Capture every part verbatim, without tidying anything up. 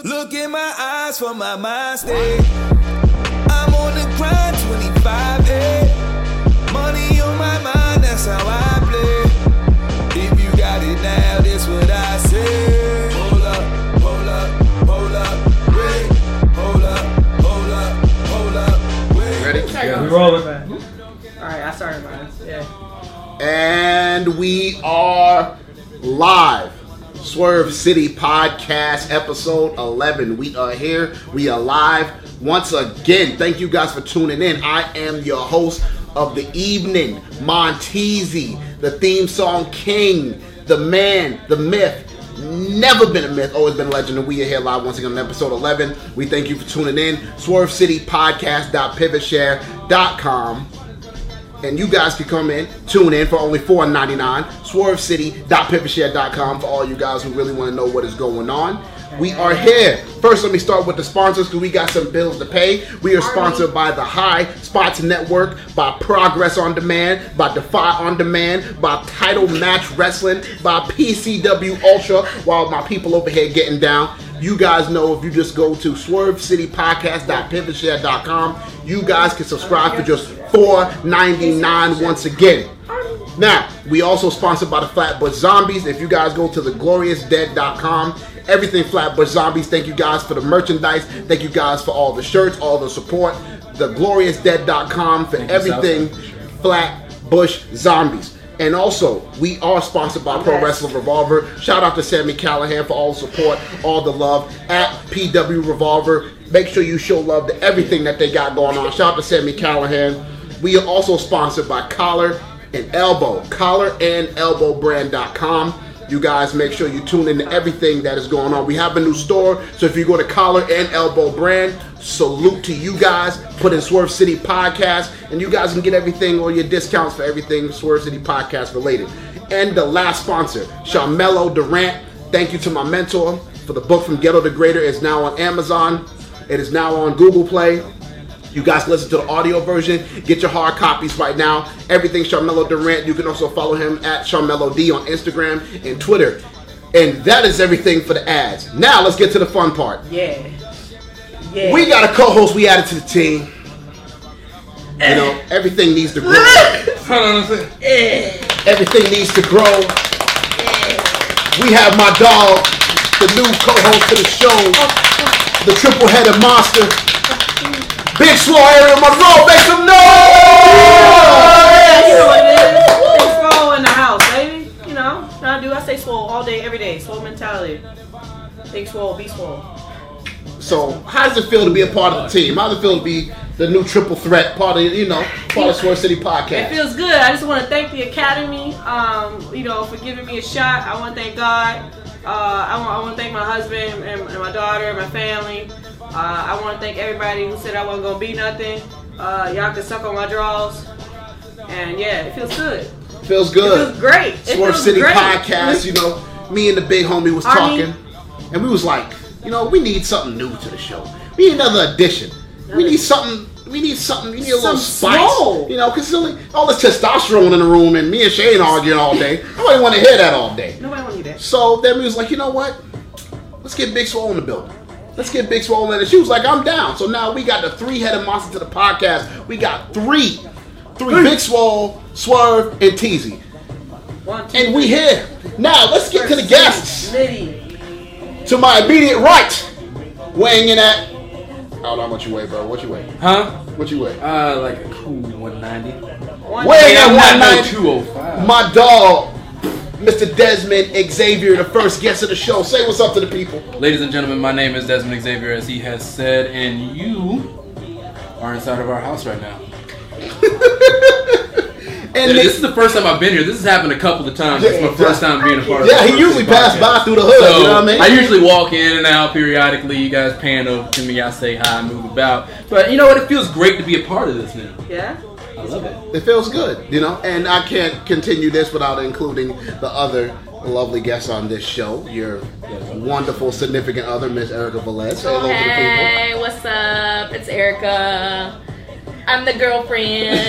Look in my eyes for my mind state. I'm on the grind twenty-five eight. Money on my mind, that's how I play. If you got it now, this what I say. Hold up, hold up, hold up, wait. Hold up, hold up, hold up, wait. Ready? Yeah, we rolling. Alright, I started mine. Yeah. And we are live. Swerve City Podcast, episode eleven. We are here. We are live once again. Thank you guys for tuning in. I am your host of the evening, Monteezy, the theme song king, the man, the myth. Never been a myth, always been a legend, and we are here live once again on episode eleven. We thank you for tuning in. Swerve City Podcast dot pivot share dot com. And you guys can come in, tune in for only four ninety-nine. Swerve City dot pivot share dot com for all you guys who really want to know what is going on. We are here. First, let me start with the sponsors because we got some bills to pay. We are sponsored by the High Spots Network, by Progress On Demand, by Defy On Demand, by Title Match Wrestling, by P C W Ultra, while my people over here getting down. You guys know if you just go to Swerve City Podcast dot pivot share dot com, you guys can subscribe for just four ninety-nine once again. Now, we also sponsored by the Flatbush Zombies. If you guys go to the glorious dead dot com, everything Flatbush Zombies. Thank you guys for the merchandise. Thank you guys for all the shirts, all the support. the glorious dead dot com for everything Flatbush Zombies. And also, we are sponsored by Pro Wrestling Revolver. Shout out to Sammy Callahan for all the support, all the love at P W Revolver. Make sure you show love to everything that they got going on. Shout out to Sammy Callahan. We are also sponsored by Collar and Elbow. collar and elbow brand dot com. You guys make sure you tune into everything that is going on. We have a new store, so if you go to Collar and Elbow Brand, salute to you guys. Put in Swerve City Podcast, and you guys can get everything, all your discounts for everything Swerve City Podcast related. And the last sponsor, Charmelo Durant. Thank you to my mentor for the book From Ghetto to Greater. It's now on Amazon. It is now on Google Play. You guys listen to the audio version. Get your hard copies right now. Everything Charmelo Durant. You can also follow him at Charmelo D on Instagram and Twitter. And that is everything for the ads. Now let's get to the fun part. Yeah. Yeah. We got a co-host we added to the team. You know, everything needs to grow. Hold on a second. Everything needs to grow. We have my dog, the new co-host to the show, the triple-headed monster, Big Swole Ariel Monroe. Make some noise! You know what it is. Big Swole in the house, baby. You know, I do. I say swole all day, every day. Swole mentality. Big Swole, be swole. So, how does it feel to be a part of the team? How does it feel to be the new triple threat part of, you know, part of Swerve City Podcast? It feels good. I just want to thank the Academy, um, you know, for giving me a shot. I want to thank God. Uh, I want, I want to thank my husband and, and my daughter and my family. Uh, I want to thank everybody who said I wasn't going to be nothing. Uh, y'all can suck on my draws. And yeah, it feels good. Feels good. It feels great. It Swerve feels City great. Podcast, you know, me and the big homie was Arnie. talking, and we was like, you know, we need something new to the show. We need another addition. We need something. We need something. We need a little Some spice. swole. You know, because all this testosterone in the room, and me and Shane arguing all day. Nobody want to hear that all day. Nobody want to hear that. So then we was like, you know what? Let's get Big Swole in the building. Let's get Big Swole in. And she was like, I'm down. So now we got the three-headed monster to the podcast. We got three. Three Big Swole, Swerve, and Teezy. One, two, And we three. here. Now, let's get to the guests. Liddy. To my immediate right, weighing in at, I don't know how much you weigh, bro. What you weigh? Huh? What you weigh? Uh, like a cool one ninety. One, Weighing I'm at not one no ninety, two oh five. my dog, Mister Desmond Xavier, the first guest of the show. Say what's up to the people. Ladies and gentlemen, my name is Desmond Xavier, as he has said, and you are inside of our house right now. And Yeah, they- this is the first time I've been here. This has happened a couple of times. It's my first time being a part of yeah, the he usually passed by through the hood. So, you know what I mean? I usually walk in and out periodically. You guys pan over to me. I say hi, move about. But you know what? It feels great to be a part of this now. Yeah? I love it. It feels good, you know. And I can't continue this without including the other lovely guests on this show. Your wonderful significant other, Miss Erica Velez. Say hello to the people. Hey, what's up? It's Erica. I'm the girlfriend.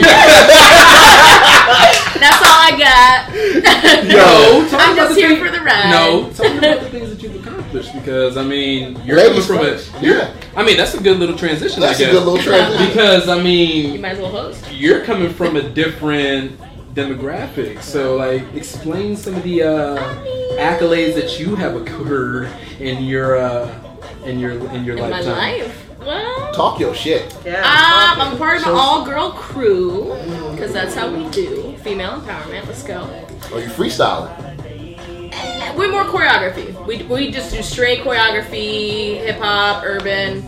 That's all I got. No, talk I'm about just the here thing- for the ride. No, talk about the things that you've accomplished because I mean, you're Ladies coming first. from a. You're, Yeah. I mean, that's a good little transition. That's I a guess. good little transition. Because I You mean, might as well host. you're coming from a different demographic. So, like, explain some of the uh, accolades that you have occurred in your uh, in your in your In my lifetime. life. Well, Talk your shit. Yeah. um, I'm part of an all-girl crew because that's how we do female empowerment. Let's go. Are you freestyling? We're more choreography. We, we just do straight choreography, hip hop, urban.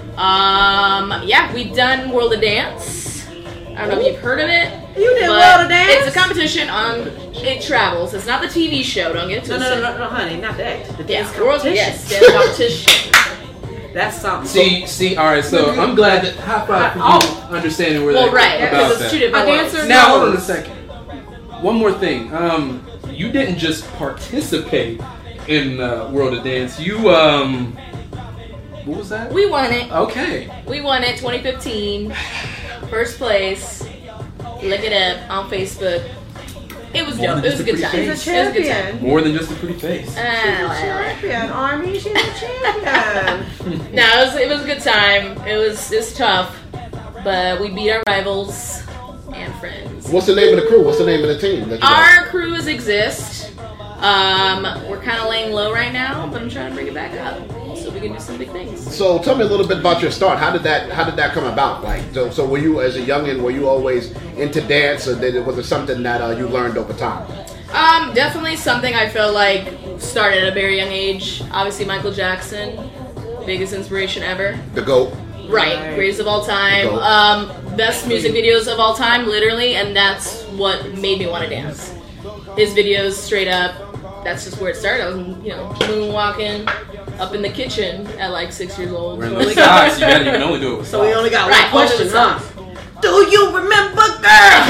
Um, yeah, we've done World of Dance. I don't know if you've heard of it. You did but World of Dance? It's a competition on It Travels. It's not the T V show. Don't get it No, twisted. no, no, no, no, honey, not that. The dance Yeah, World, competition. yes, dance competition. That's something. See, see, all right. So I'm glad that high five for you Oh. understanding where Well, that right, about because that. it's two different A dancer- worlds. Now hold on a second. One more thing. Um, you didn't just participate in uh, World of Dance. You um, what was that? We won it. Okay. We won it twenty fifteen. First place. Look it up on Facebook. It was More dope. than It was a just a good pretty time. face. It She's a was a good time. champion. More than just a pretty face. Uh, Champion, Army. She's a champion. no, it was, it was a good time. It was it's tough, but we beat our rivals and friends. What's the name of the crew? What's the name of the team? That you got? Our crews exist. Um, we're kind of laying low right now, but I'm trying to bring it back up so we can do some big things. So tell me a little bit about your start. How did that How did that come about? Like, so, so were you as a youngin? Were you always into dance, or did it, was it something that uh, you learned over time? Um, definitely something I feel like started at a very young age. Obviously, Michael Jackson, biggest inspiration ever. The GOAT. Right, Right. greatest of all time. Go. Um, best music videos of all time, literally, and that's what made me want to dance. His videos, straight up. That's just where it started. I was, you know, moonwalking up in the kitchen at like six years old. We're in the socks. You gotta you can only do it with So we only got Right, one question, over the huh? top. Do you remember, girl?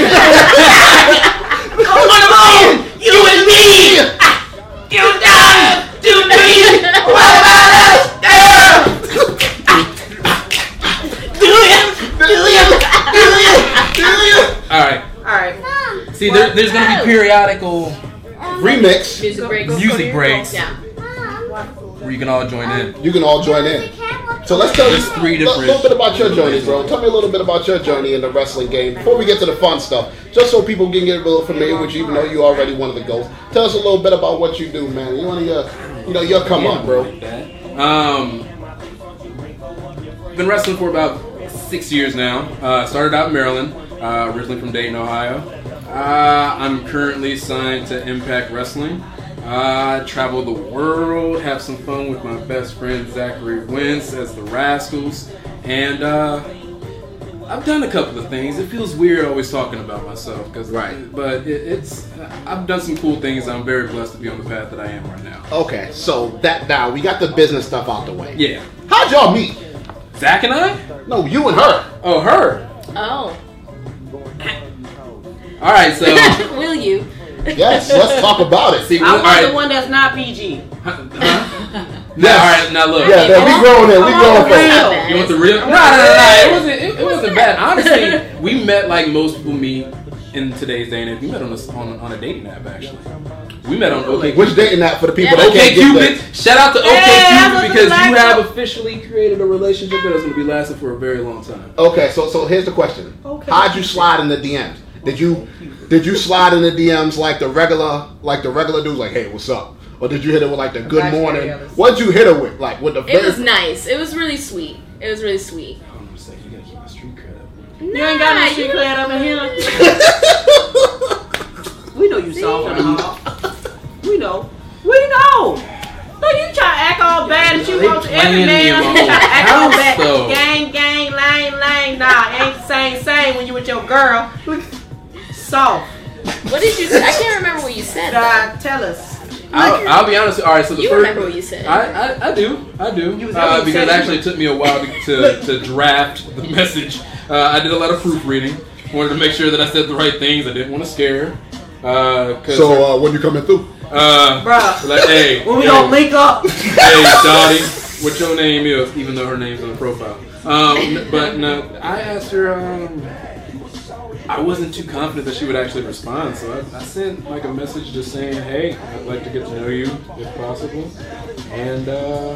Come on, you and me. You done to me. What about us, girl? Do you? Do you? Do you? Do you? All right. All right. See, there, there's gonna be periodical Remix. Music breaks. music breaks Yeah. where you can all join in. You can all join in. So let's tell you There's three a different- little bit about your journey, bro. Tell me a little bit about your journey in the wrestling game before we get to the fun stuff. Just so people can get a little familiar with you, even though you're already one of the GOATs. Tell us a little bit about what you do, man. You want to, uh, you know, your come up, bro. Like that. Um, been wrestling for about six years now. Uh, started out in Maryland, uh, originally from Dayton, Ohio. Uh, I'm currently signed to Impact Wrestling. Uh, travel the world, have some fun with my best friend Zachary Wentz as the Rascals, and uh, I've done a couple of things. It feels weird always talking about myself, cause Right. But it, it's I've done some cool things. I'm very blessed to be on the path that I am right now. Okay, so that now we got the business stuff out the way. Yeah, How'd y'all meet? Zach and I. No, you and her. Oh, her. Oh. All right, so Will you? Yes, let's talk about it. see, I all want right. the one that's not P G. Huh? Now, all right, now look. Yeah, yeah, we growing there. We I growing want the for real. it. You want the real? No, no, no, no. It wasn't. It, it wasn't bad. Honestly, we met like most people meet in today's day and age. We met on a on, on a dating app actually. We met on OK. Which dating app for the people Yeah. that can't OK get Cupid. that? Shout out to OK Yeah, that's Cupid what because it's you like. have officially created a relationship that is going to be lasting for a very long time. Okay, so so here's the question. Okay. How'd you slide in the D Ms? Did you did you slide in the D Ms like the regular like the regular dudes like, hey, what's up? Or did you hit her with like the good Gotcha, morning? yeah. What'd you hit her with? Like with the It very was nice. It was really sweet. It was really sweet. Hold on a second. You got to keep my street cred up. You ain't got no street cred up in here. We know you soft on the hall. We know. We know. No, you try to act all bad and you They want every playing me man in you my try to act all house, bad. though. Gang, gang, lane, lane. Nah, ain't the same, same when you with your girl. Soft. What did you say? I can't remember what you said. God, tell us. I'll, I'll be honest. All right, so the You first. remember what you said. I, I, I do. I do. You was- Uh, you because said- actually it took me a while to, to, to draft the message. Uh, I did a lot of proofreading. Wanted to make sure that I said the right things. I didn't want to scare her. Uh, 'cause So uh, when you coming through? uh, Bruh. like, hey, When we hey, gonna link up? hey, Dottie, what your name is, even though her name's on the profile. Um, but no, I asked her. Um, I wasn't too confident that she would actually respond, so I, I sent like a message just saying, "Hey, I'd like to get to know you if possible." And uh,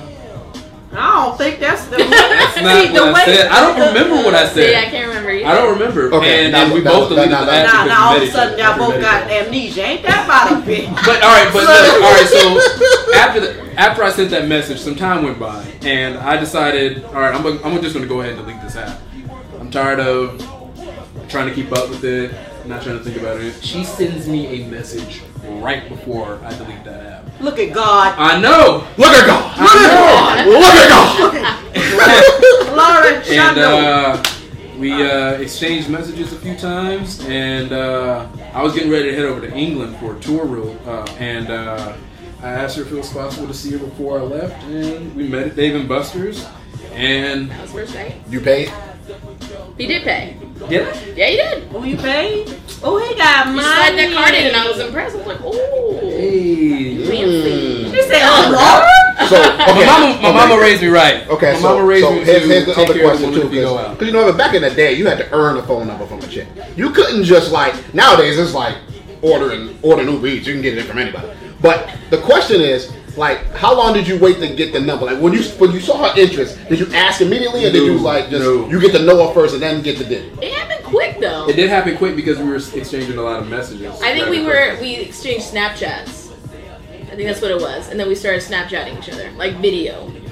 I don't think that's the. that's not See, what the I way, said. I don't remember what I said. Yeah, I can't remember either. I don't remember. Okay, and, now- and we now- both now- deleted now- the now- app Now, because now all we of met a sudden, each y'all other. both We met got each other. amnesia. Ain't that about a bitch? But all right, but look, all right. So after the, after I sent that message, some time went by, and I decided, all right, I'm gonna- I'm just going to go ahead and delete this app. I'm tired of trying to keep up with it, not trying to think about it. She sends me a message right before I delete that app. Look at God. I know. Look at God. I know. Look at God. Lauren And Shando. uh, we uh, exchanged messages a few times, and uh, I was getting ready to head over to England for a tour, real, uh, and uh, I asked her if it was possible to see her before I left, and we met at Dave and Buster's, and That was first night. You paid? He did pay. did I? Yeah, he did. Who you paid? Oh, he got He money. slid that card in, and I was impressed. I was like, oh, Hey. fancy. He said, "Oh, Laura." So, okay. My mama, my okay. mama raised me right. Okay, my so, mama raised so me here's, to here's the take other care of question the too, woman if you go out. because you know, back in the day, you had to earn a phone number from a chick. You couldn't just like nowadays. It's like ordering ordering Uber Eats. You can get it from anybody. But the question is, like, how long did you wait to get the number? Like, when you when you saw her interest, did you ask immediately, or did you No, like just no. you get to know her first and then get the dick? It happened quick though. It did happen quick because we were exchanging a lot of messages. I think we Rather were we exchanged Snapchats. I think that's what it was, and then we started Snapchatting each other, like video. quick.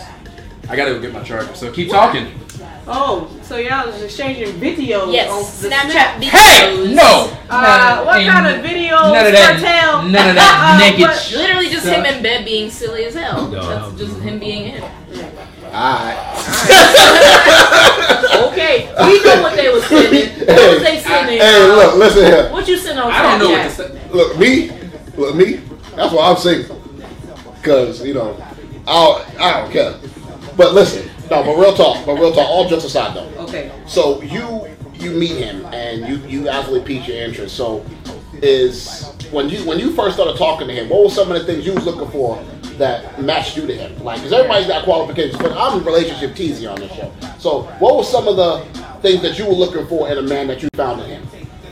I gotta go get my charger. So keep talking. Oh, so y'all was exchanging videos Yes, on the Snapchat Snap. videos. Hey, no. Uh, what Ain't kind of videos? None of that. Cartel? None of that Uh, naked. what- sh- Literally just stuff. him in bed being silly as hell. No, That's just him being him. All right. Okay, we know what they was sending. What was they sending? Hey, look, listen here. What you send on I don't know what to Snapchat? say. Look, me, look, me. That's why I'm single. Cause you know, I don't, I don't care. But listen, no, but real talk, but real talk. All jokes aside, though. Okay. So you you meet him and you you actually pique your interest. So is when you when you first started talking to him, what were some of the things you was looking for that matched you to him? Like, because everybody's got qualifications, but I'm relationship teasy on this show. So what were some of the things that you were looking for in a man that you found in him?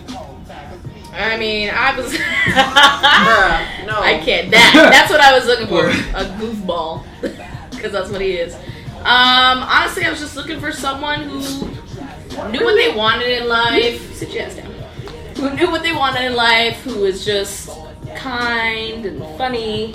I mean, I was. Bruh, no. I can't. That that's what I was looking for. A goofball, because that's what he is. Um, honestly, I was just looking for someone who knew what they wanted in life. Sit your ass down. Who knew what they wanted in life? Who was just kind and funny,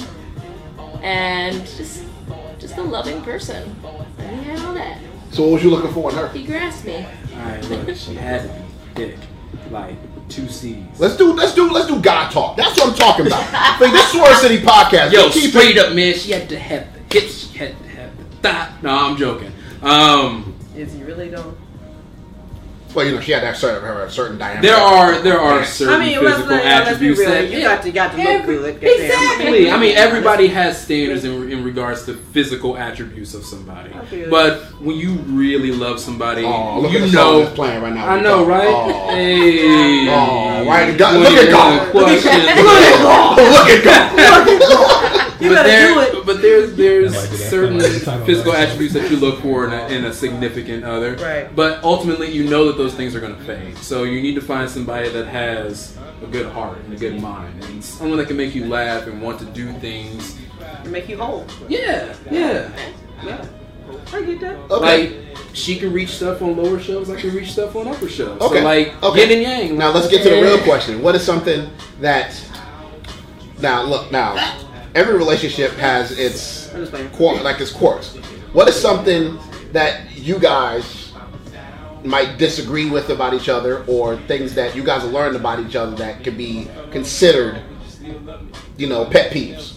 and just just a loving person. And he had all that. So what was you looking for in her? He grasped me. Alright, look, she had to be thick. Like two C's. Let's do let's do let's do God talk. That's what I'm talking about. Like, this Swerve City podcast. Yo, We keep straight it- up, man. She had to have the hips. She had to have the thigh. No, I'm joking. Um, Is he really though? Well, you know, she had that certain her a certain diameter. there are there are certain I mean, let's, physical let's, let's be attributes real. that You got to got to look Every- good. goddamn. Exactly. I mean, everybody has standards in, in regards to physical attributes of somebody. I feel But when you really love somebody, Oh, look you at the song know. that's playing right now. I know, right? Oh. Hey. Oh, right. God, What look are at you God. gonna question? Look at God. Look at God. You but better there, do it. but there's there's I might do that. certain I might do time on physical that. attributes that you look for in a, in a significant other. Right. But ultimately, you know that those things are going to fade. So you need to find somebody that has a good heart and a good mind, and someone that can make you laugh and want to do things. To make you whole. Yeah, yeah. Yeah. I get that. Okay. Like she can reach stuff on lower shelves, I can reach stuff on upper shelves. Okay. So like Okay. yin and yang. Now let's get to the real question. What is something that? Now look. Now every relationship has its I'm just playing. quirk, like its quirks. What is something that you guys might disagree with about each other, or things that you guys have learned about each other that could be considered, you know, pet peeves?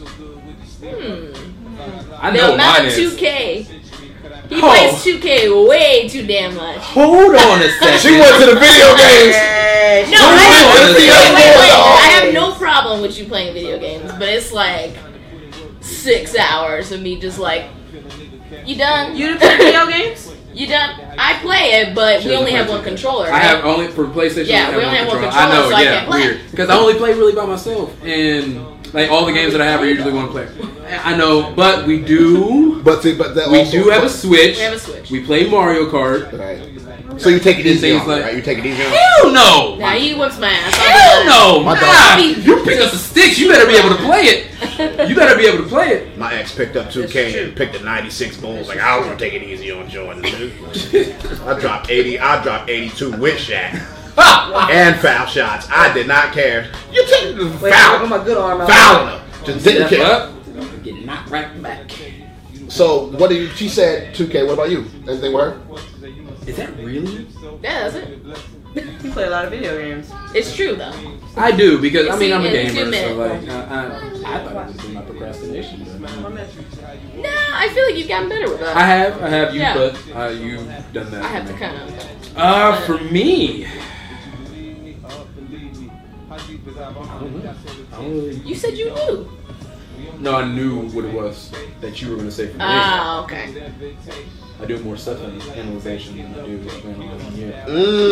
I The know amount mine of is. two K. He Oh. plays two K way too damn much. Hold on a second. She went to the video games. No, Hold I, on a wait, wait, second. wait. I have no problem with you playing video games, but it's like six hours of me just like, you done? You didn't play video games? You done? I play it, but She we doesn't only play have one two K. controller, I right? have only for PlayStation. Yeah, I we only have one I controller, know, so I yeah, can't play. weird. Because I only play really by myself, and Like all the games that I have are usually one player. I know, but we do. But see, but that We also, do have a Switch. We have a Switch. We play Mario Kart. Right. So you take it easy Things on, like- right? You take it easy on. Hell no! Nah, he whips my ass. Hell no! My Nah, dog- you pick up the sticks. You better be able to play it. You better be able to play it. My ex picked up two K and picked the ninety-six Bulls. Like, I was gonna take it easy on Jordan, dude. I dropped eighty. I dropped eighty-two with Shaq. And foul shots. I did not care. You take the Wait, I foul. got my good arm out. Fouling them. Just didn't Step care. up. Get knocked right back. So, what do you, she said two K. What about you? Anything with her? Is that really? Yeah, that's it. You play a lot of video games. It's true though. I do because I mean I'm a See, in two gamer, so minutes. like I, I, I thought it was my procrastination. But, um, Nah, I feel like you've gotten better with that. I have, I have you, Yeah. but uh, you've done that. I have for to me. kind of. Uh, for me, I don't know. I don't really. You said you knew. No, I knew what it was that you were going to say for me. Ah, okay. I do more stuff in analyzation than I do in yeah.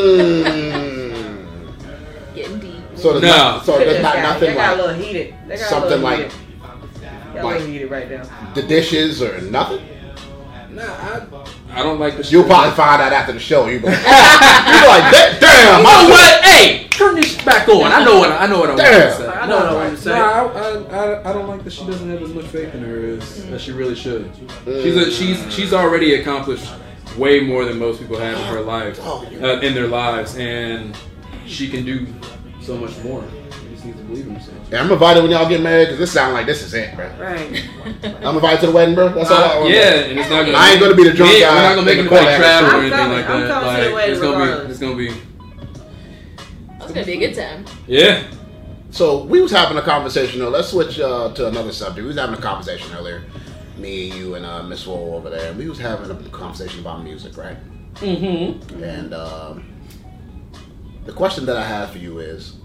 Mmm. Getting deep. So, there's No. not, so there's They not got- nothing they got a like little heated. They got a something little like heated. Got a like- little heated right now. the dishes or nothing. Nah, I, I don't like the. You'll probably find out after the show. You be like, you be like, "Da- damn, You my know what? Hey, turn this back on. I know what I know what I want Damn. to say. I know what I want to say. No, I, I, I don't like that she doesn't have as much faith in her as, as she really should. She's a, she's she's already accomplished way more than most people have in her life, uh, in their lives, and she can do so much more. She just needs to believe in herself. Yeah, I'm invited when y'all get married because this sound like this is it, bro. Right. I'm invited to the wedding, bro. That's all. I Uh, want. yeah, and it's not gonna. I ain't gonna be the drunk we ain't- guy We're not gonna make in the anybody corner travel or I'm anything coming. like I'm that. coming to Like, the wedding it's gonna be. regardless. It's gonna be. That's gonna be a good time. Yeah. So we was having a conversation. Though. Let's switch uh, to another subject. We was having a conversation earlier, me, you, and uh, Miss Wool over there. And we was having a conversation about music, right? Mm-hmm. And um, the question that I have for you is: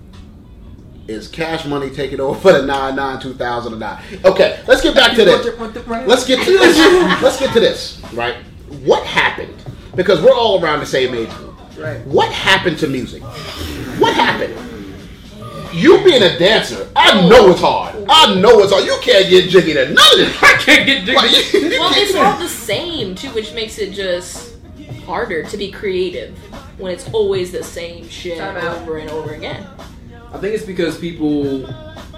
Is Cash Money taking over for the nine nine two thousand nine? Okay, let's get back to this. Let's get to this. Let's get to this. Right? What happened? Because we're all around the same age group. Right. What happened to music? What happened? You being a dancer, I know it's hard. I know it's hard. You can't get jiggy to none of this. I can't get Like, jiggy. you- you Well, can't it's do all that. the same too, which makes it just harder to be creative when it's always the same shit Time out. over and over again. I think it's because people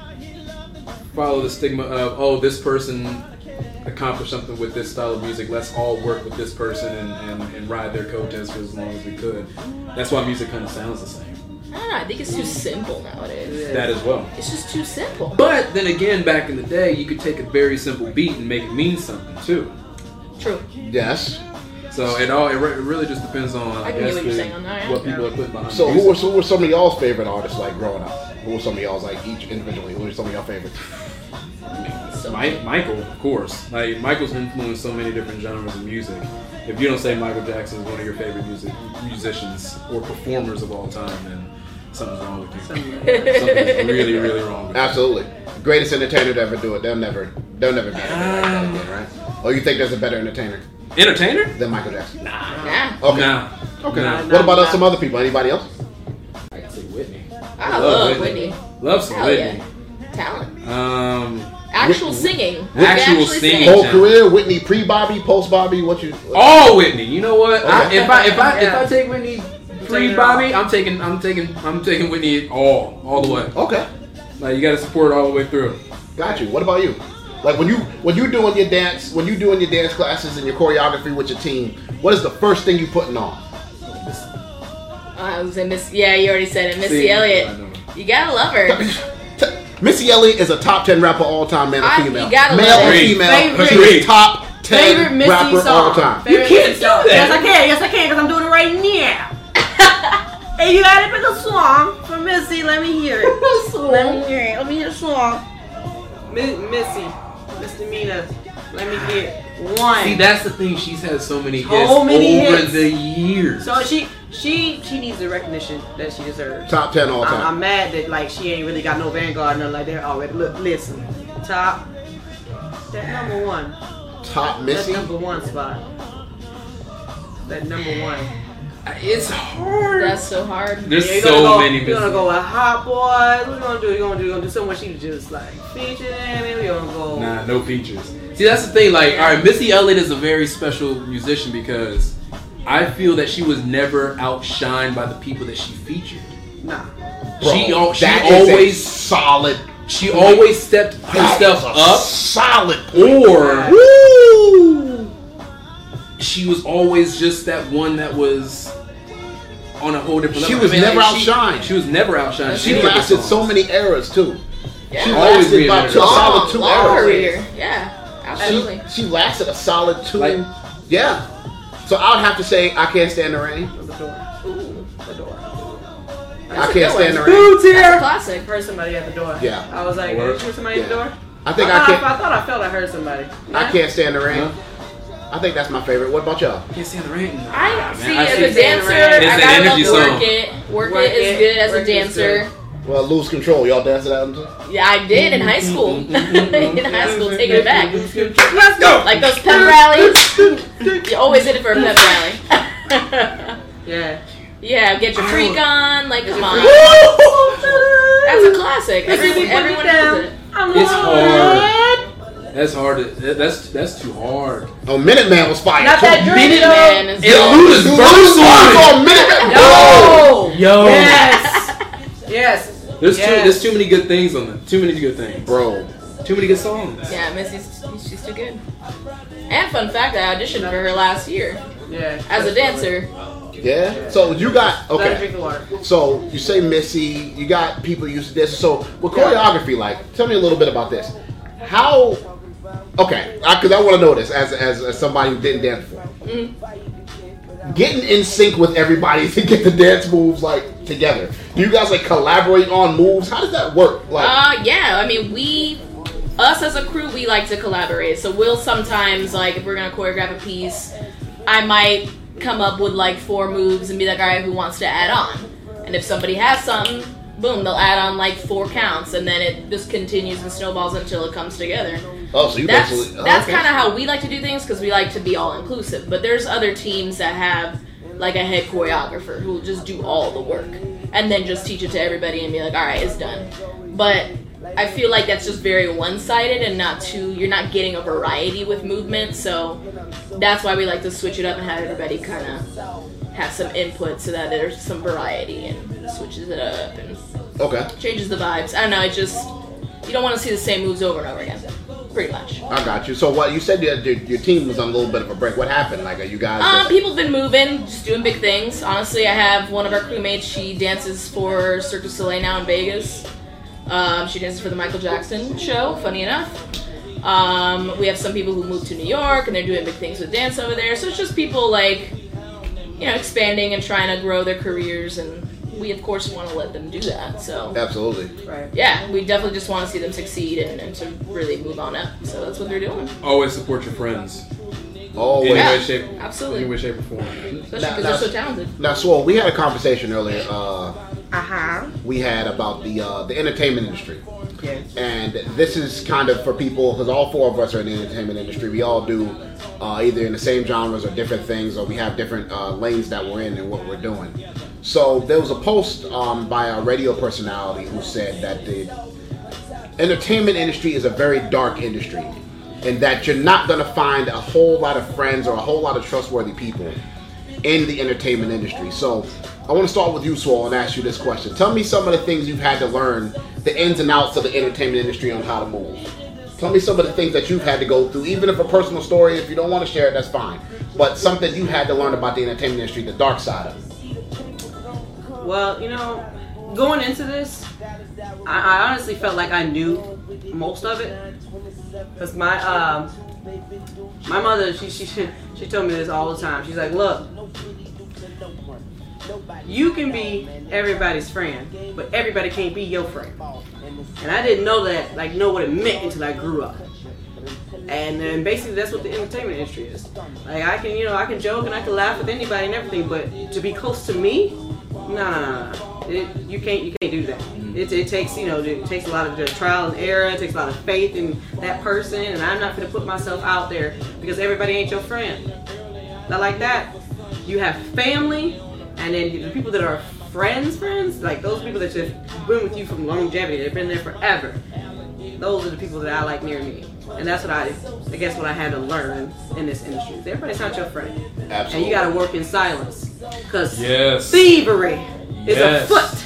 follow the stigma of, oh, this person accomplished something with this style of music. Let's all work with this person and, and, and ride their coattails for as long as we could. That's why music kind of sounds the same. I don't know. I think it's too simple nowadays. That as well. It's just too simple. But then again, back in the day, you could take a very simple beat and make it mean something too. True. Yes. So it all it, re- it really just depends on I, I can guess get what you're the- saying on that, yeah. what people are putting behind. So the who were, music. who were some of y'all's favorite artists like growing up? Who were some of y'all's like each individually? Who were some of y'all favorites? So, Mi- Michael, of course. Like Michael's influenced so many different genres of music. If you don't say Michael Jackson is one of your favorite music musicians or performers of all time, then something's wrong with you. Something's really, really wrong with you. Absolutely. Greatest entertainer to ever do it. They'll never, they'll never be anything like that again, right? Or you think there's a better entertainer Entertainer? than Michael Jackson? nah. Okay. Nah. Okay. Nah. What about nah. some other people? Anybody else? I gotta say Whitney. I love Whitney. Love some Hell Whitney. yeah. Talent. Um, Actual Whit- singing. Actual Actually singing. sing. Whole Yeah. career, Whitney pre-Bobby, post-Bobby. What you? What, all Whitney. You know what? I, Okay. if I if I if Yeah. I take Whitney free it Bobby, I'm taking I'm taking I'm taking Whitney all all the way. Okay. Like you got to support it all the way through. Got you. What about you? Like when you when you doing your dance when you doing your dance classes and your choreography with your team, what is the first thing you putting on? Oh, I was gonna Miss. Yeah, you already said it. Missy See, Elliott. I know. You gotta love her. T- Missy Elliott is a top ten rapper all time, man or I- female. you gotta Male love or it. female, Favorite- she is top ten Favorite Missy rapper song. all time. Favorite You can't Missy do song. that. Yes, I can. Yes, I can, because I'm doing it right now. And you gotta pick a song for Missy. Let me hear it. Let me hear it. Let me hear the song. Mi- Missy, Misdemeanor. Let me get one. See, that's the thing. She's had so many So hits many over hits. the years. So she, she, she needs the recognition that she deserves. Top ten all I'm, time. I'm mad that like she ain't really got no Vanguard or nothing like that already. Look, listen, top, that number one, top that Missy. number one spot, that number one. It's hard. That's so hard. There's Yeah, you're so gonna go, many. You're gonna Misses. go with Hot Boys. What you gonna do? You're gonna do? You're gonna do someone she just like featured in it. You're gonna go. Nah, no features. See, that's the thing. Like, all right, Missy Elliott is a very special musician because I feel that she was never outshined by the people that she featured. Nah. Bro, she al- she that is a always solid. she always stepped That herself is a up, solid. Point. or Woo! she was always just that one that was on a whole different She level. was I mean, never like, she- outshined. She was never outshined. She Any of her lasted songs. so many eras too. Yeah. She Always lasted about reinvented two, a herself. solid two Long eras. career. Yeah, absolutely. She, she lasted a solid two. Like- yeah. So I would have to say I Can't Stand the Rain. The door. Ooh, the door. I a Can't good Stand the one. Rain. That's a classic. Heard somebody at the door. Yeah. I was like, Word. did you hear somebody at the Yeah. door? I think I, I thought, can't. I thought I felt I heard somebody. I Yeah? Can't Stand the Rain. Huh? I think that's my favorite. What about y'all? Can't stand the rain. I Nah, see man, I as see- a dancer, It's I an gotta energy love song. Work It. Work, Work It is It. good as a Work It is dancer. Well, Lose Control. Y'all dance it out into? Yeah, I did in high school. in high school, taking it back. Let's go. Like those pep rallies. You always hit it for a pep rally. Yeah. Yeah, get your freak on. Like, come on. Woo! That's a classic. Every- Everyone, everyone down. knows it. I'm It's hard. hard. That's hard. To, that- that's that's too hard. Oh, Minuteman was fire. Not too. that dream, Minute though. Man is And Luda's Lose verse on it. Minuteman. No. Yo. Yes. Yes. There's too Yes. there's too many good things on them. Too many good things. Bro. Too many good songs. Yeah, Missy's she's too good. And fun fact, I auditioned for her last year Yeah. as a dancer. Yeah. So you got Let her okay. drink the water. So you say Missy. You got people used to this. So what choreography like? Tell me a little bit about this. How? Okay, because I, I want to know this as, as as somebody who didn't dance before. Mm-hmm. Getting in sync with everybody to get the dance moves like together. Do you guys like collaborate on moves? How does that work? Like, Uh, yeah. I mean, we, us as a crew, we like to collaborate. So we'll sometimes, like, if we're gonna choreograph a piece, I might come up with like four moves and be like, all right, who wants to add on? And if somebody has something, boom, they'll add on like four counts, and then it just continues and snowballs until it comes together. oh, so you That's basically. oh, that's okay. kind of how we like to do things because we like to be all inclusive. But there's other teams that have like a head choreographer who will just do all the work and then just teach it to everybody and be like, all right, it's done. But I feel like that's just very one-sided and not too. You're not getting a variety with movement, so that's why we like to switch it up and have everybody kind of have some input so that there's some variety and switches it up and Okay, changes the vibes. I don't know. It just you don't want to see the same moves over and over again. Pretty much. I got you. So what you said? Your, your, your team was on a little bit of a break. What happened? Like, are you guys? Um, just- people have been moving, just doing big things. Honestly, I have one of our crewmates. She dances for Cirque du Soleil now in Vegas. Um, she dances for the Michael Jackson show, funny enough. Um, we have some people who moved to New York, and they're doing big things with dance over there. So it's just people, like, you know, expanding and trying to grow their careers, and we, of course, want to let them do that. So, Absolutely. Right. yeah, we definitely just want to see them succeed and, and to really move on up. So that's what they're doing. Always support your friends. Oh, Any wait. Yeah, way, shape, absolutely. any way, shape, or form. Especially Now- because now- they're so talented. Now, Swole, we had a conversation earlier. Uh, Uh huh. we had about the uh, the entertainment industry. Yes. And this is kind of for people, because all four of us are in the entertainment industry. We all do uh, either in the same genres or different things, or we have different uh, lanes that we're in and what we're doing. So there was a post um, by a radio personality who said that the entertainment industry is a very dark industry, and that you're not going to find a whole lot of friends or a whole lot of trustworthy people in the entertainment industry. So I want to start with you, Swole, and ask you this question. Tell me some of the things you've had to learn, the ins and outs of the entertainment industry on how to move. Tell me some of the things that you've had to go through, even if a personal story, if you don't want to share it, that's fine. But something you had to learn about the entertainment industry, the dark side of it. Well, you know, going into this, I, I honestly felt like I knew most of it, cause my um, my mother, she she she told me this all the time. She's like, look, you can be everybody's friend, but everybody can't be your friend. And I didn't know that, like, know what it meant until I grew up. And then basically that's what the entertainment industry is. Like, I can, you know, I can joke and I can laugh with anybody and everything, but to be close to me, no, no, no, no. It, you can't, you can't do that. It, it takes, you know, it takes a lot of the trial and error. It takes a lot of faith in that person, and I'm not going to put myself out there because everybody ain't your friend. Not like that. You have family, And then the people that are friends, friends, like those people that just been with you from longevity, they've been there forever. Those are the people that I like near me. And that's what I, I guess what I had to learn in this industry. Everybody's not your friend. Absolutely. And you got to work in silence. Because Yes. thievery is Yes. afoot.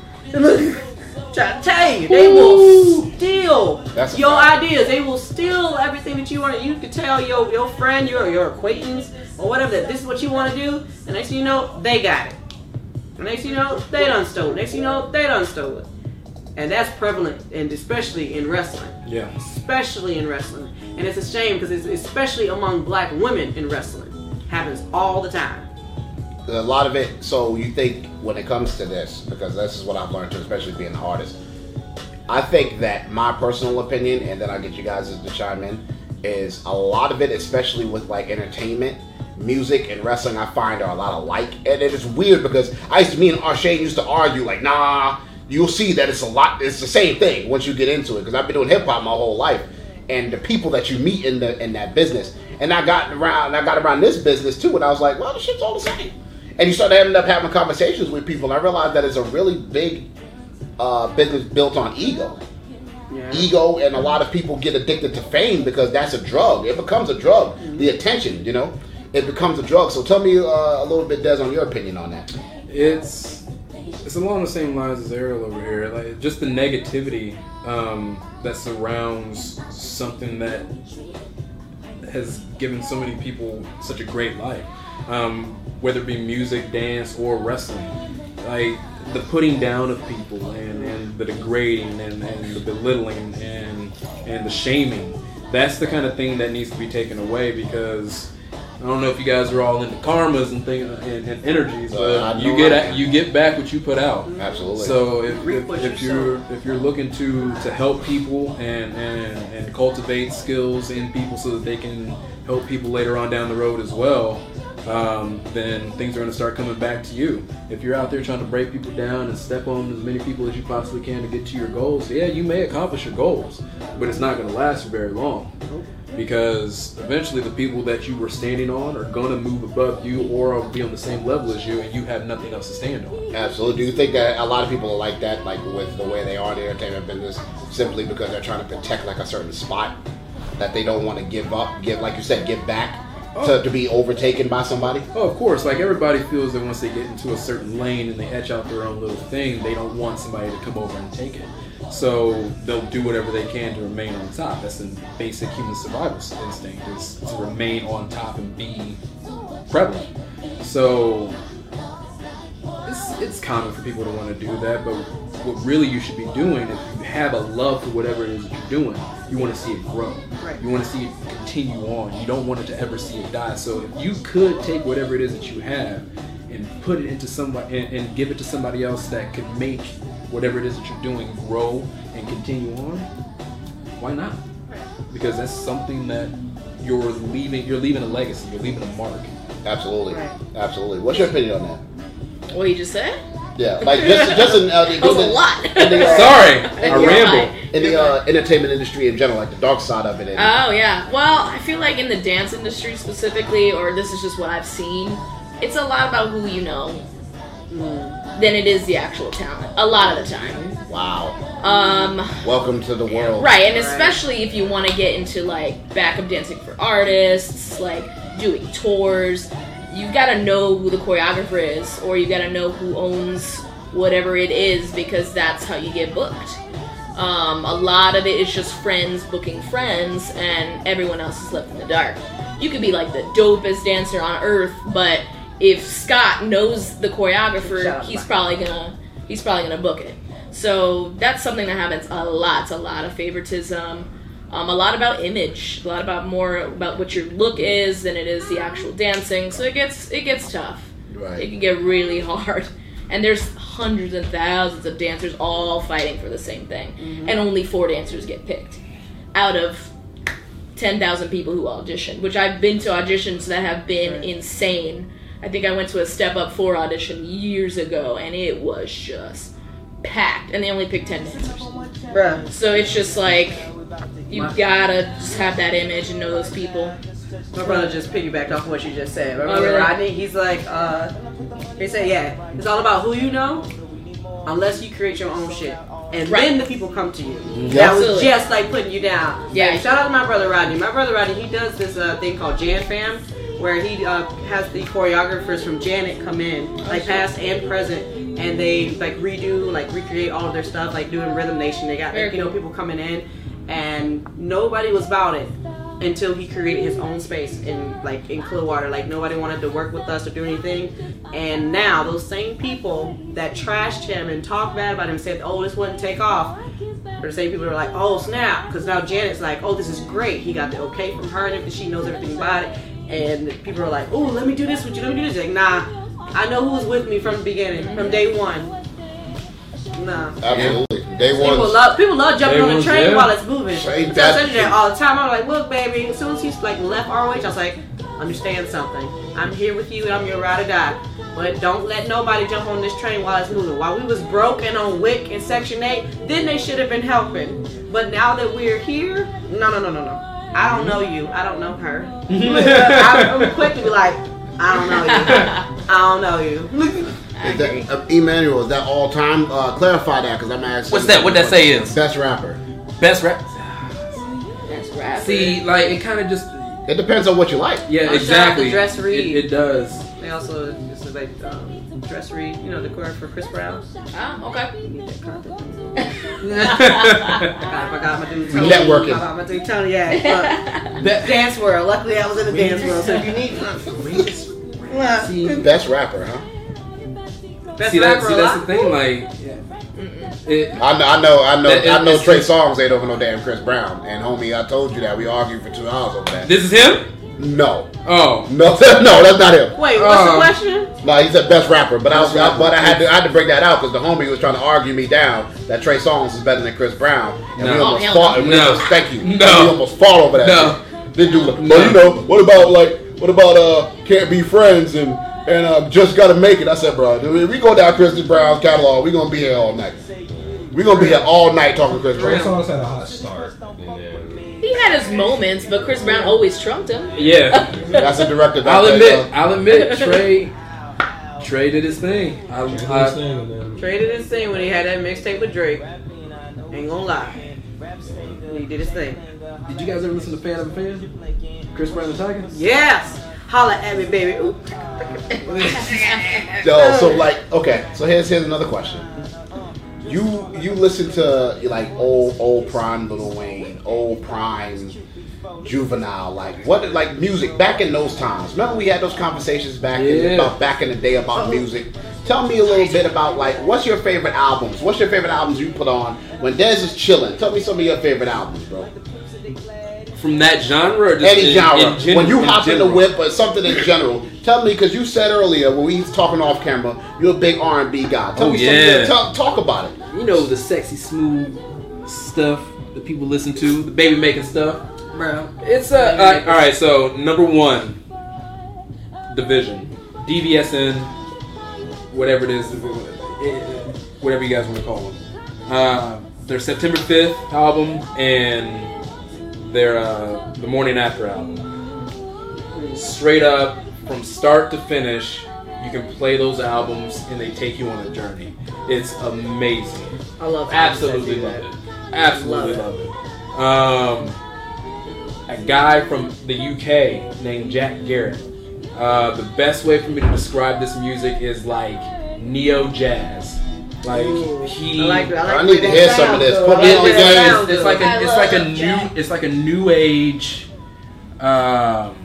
Try to tell you, they will steal That's a your fact. ideas. They will steal everything that you want. You can tell your your friend, your your acquaintance, or whatever that this is what you want to do. And next thing you know, they got it. And next thing you know, they done stole it. Next thing you know, they done stole it. And that's prevalent, and especially in wrestling. Yeah. Especially in wrestling. And it's a shame because it's especially among black women in wrestling. Happens all the time. A lot of it, so you think when it comes to this, because this is what I've learned too, especially being an artist, I think that my personal opinion, and then I'll get you guys to chime in, is a lot of it, especially with like entertainment, music and wrestling, I find are a lot alike. And it is weird because I used to, me and Shane used to argue like, nah, you'll see that it's a lot, it's the same thing once you get into it, because I've been doing hip hop my whole life. And the people that you meet in the in that business, and I got around, I got around this business too, and I was like, well, the shit's all the same. And you start to end up having conversations with people, and I realized that it's a really big uh, business built on ego. Yeah. Ego, and a lot of people get addicted to fame because that's a drug. It becomes a drug. Mm-hmm. The attention, you know, it becomes a drug. So tell me uh, a little bit, Des, on your opinion on that. It's it's along the same lines as Ariel over here. Like just the negativity um, that surrounds something that has given so many people such a great life. Um, whether it be music, dance, or wrestling. Like the putting down of people and, and the degrading and, and the belittling and and the shaming. That's the kind of thing that needs to be taken away, because I don't know if you guys are all into karmas and things and, and energies, but Uh, I you know get I at, you get back what you put out. Absolutely. So if, if, Reap if you're if you're looking to, to help people and, and, and cultivate skills in people so that they can help people later on down the road as well, um, then things are going to start coming back to you. If you're out there trying to break people down and step on as many people as you possibly can to get to your goals, yeah, you may accomplish your goals, but it's not going to last for very long. Because eventually the people that you were standing on are going to move above you or be on the same level as you, and you have nothing else to stand on. Absolutely. Do you think that a lot of people are like that, like with the way they are in the entertainment business, simply because they're trying to protect like a certain spot that they don't want to give up, give, like you said, give back Oh. to, to be overtaken by somebody? Oh, of course. Like everybody feels that once they get into a certain lane and they etch out their own little thing, they don't want somebody to come over and take it. So they'll do whatever they can to remain on top. That's the basic human survival instinct, is to remain on top and be prevalent. So it's, it's common for people to want to do that, but what really you should be doing, if you have a love for whatever it is that you're doing, you want to see it grow. Right. You want to see it continue on. You don't want it to ever see it die. So if you could take whatever it is that you have and put it into somebody and, and give it to somebody else that could make whatever it is that you're doing grow and continue on, why not? Because that's something that you're leaving. You're leaving a legacy. You're leaving a mark. Absolutely. Right. Absolutely. What's your opinion on that? What you just said? Yeah, like just just in, uh, the, That was a in the- lot. in the, uh, Sorry, in I the, ramble. in the uh, entertainment industry in general, like the dark side of it. And, Oh yeah. Well, I feel like in the dance industry specifically, or this is just what I've seen, it's a lot about who you know than it is the actual talent. A lot of the time. wow. Um, Welcome to the world. right, and especially if you want to get into like backup dancing for artists, like doing tours, you gotta know who the choreographer is, or you gotta know who owns whatever it is, because that's how you get booked. Um, a lot of it is just friends booking friends, and everyone else is left in the dark. You could be like the dopest dancer on earth, but if Scott knows the choreographer, he's probably gonna he's probably gonna book it. So that's something that happens a lot. It's a lot of favoritism, um, a lot about image, a lot about more about what your look is than it is the actual dancing. So it gets it gets tough. Right. It can get really hard. And there's hundreds and thousands of dancers all fighting for the same thing. Mm-hmm. And only four dancers get picked out of ten thousand people who audition, which I've been to auditions that have been right. insane. I think I went to a Step Up four audition years ago, and it was just packed. And they only picked ten dancers. Bruh. So it's just like, you gotta just have that image and know those people. My brother just piggybacked off what you just said. My Oh, brother really? Rodney, he's like, uh, he said, yeah, it's all about who you know, unless you create your own shit. And Right. then the people come to you. Yeah. That was Absolutely. just like putting you down. Yeah. And shout out to my brother Rodney. My brother Rodney, he does this uh, thing called Jan Fam, where he uh, has the choreographers from Janet come in, like past and present, and they like redo, like recreate all of their stuff, like doing Rhythm Nation. They got Very like, you know, cool. people coming in, and nobody was about it until he created his own space in like in Clearwater. Like nobody wanted to work with us or do anything. And now those same people that trashed him and talked bad about him, said, "Oh, this wouldn't take off," are the same people who are like, "Oh snap," because now Janet's like, "Oh, this is great. He got the okay from her, and everything. She knows everything about it." And people are like, "Oh, let me do this with you. Let me do this." Like, nah, I know who was with me from the beginning, from day one. Nah. Absolutely. Day People one. love people love jumping Day on the one's train there. while it's moving. Say So I that said that all the time. I'm like, look, baby. As soon as he's like left R O H, I was like, understand something. I'm here with you, and I'm your ride or die. But don't let nobody jump on this train while it's moving. While we was broken on Wick and Section eight, then they should have been helping. But now that we're here, no, no, no, no, no. I don't know you. I don't know her. I'm quick to be like, I don't know you. I don't know you. Is that, uh, Emmanuel, is that all time? Uh, clarify that because I'm asking. What's that? What that say is? Best rapper. Best rap. That's rap. See, like it kind of just. It depends on what you like. Yeah, Oh, shout out to exactly. Dress Reed. It, it does. They also, this is like um, Dress Reed, you know, the choir for Chris Brown. Ah, okay. You need that content. I forgot my dude Tony. Networking. I forgot my dude Tony. Yeah, uh, That- dance world. Luckily, I was in the dance world, so if you need uh, See, Best rapper, huh? best see, that, rapper see that's the alive. thing. Like, yeah. it, I know, I know, I know, That- I know. it's Trey just- Songz ain't over no damn Chris Brown. And homie, I told you that we argued for two hours over that. this is him. No, Oh, no, no, that's not him. Wait, what's the Uh, question? No, he said best rapper, but I, was, Best rapper. but I had to, I had to break that out because the homie was trying to argue me down that Trey Songz is better than Chris Brown, and we No. almost Oh, hell fought. no. And we No. almost, thank you. No. And we almost fought over that. No. shit. Then dude, like, No. well, you know, what about like, what about uh, can't be friends and and uh, just gotta make it? I said, bro, if we go down Chris Brown's catalog, we gonna be here all night. We gonna be here all night talking Chris Trey Brown. Songz had a hot start, and then He had his moments, but Chris Brown always trumped him. yeah. That's a director. I'll that, admit. uh, I'll admit. Trey. Trey did his thing. I, Trey did his I, thing, and then Traded his thing when he had that mixtape with Drake. Ain't gonna lie. He did his thing. did you guys ever listen to Fan of a Fan? Chris Brown and Tiger? Yes! Holla at me, baby. Ooh. Yo, so like, okay, so here's here's another question. You you listen to like old old prime Lil Wayne, old prime Juvenile, like what like music back in those times. Remember we had those conversations back in Yeah. about back in the day about music. Tell me a little bit about like what's your favorite albums? What's your favorite albums you put on when Dez is chilling? Tell me some of your favorite albums, bro. From that genre, or just Any in, genre. in gen- when you in hop in the general? whip or something in general. Tell me, because you said earlier when we was talking off camera, you're a big R and B guy. Tell Oh, me yeah. something. Talk, talk about it. You know the sexy, smooth stuff that people listen to, the baby making stuff. Bro. It's uh, uh all right. So number one, Division, D V S N, whatever it is, whatever you guys want to call them. Uh, their September fifth album and their uh, The Morning After album. Straight up, from start to finish, you can play those albums and they take you on a journey. It's amazing. I love Absolutely albums that love do it. Absolutely love it. Um, a guy from the U K named Jack Garrett. Uh, the best way for me to describe this music is like neo jazz. Like Ooh, he, I like that. I, like I need to that hear some sound, of this. though. Put I me like on the that game. sound, it's though. like a, I it's like a love new, Jack. it's like a new age. Um,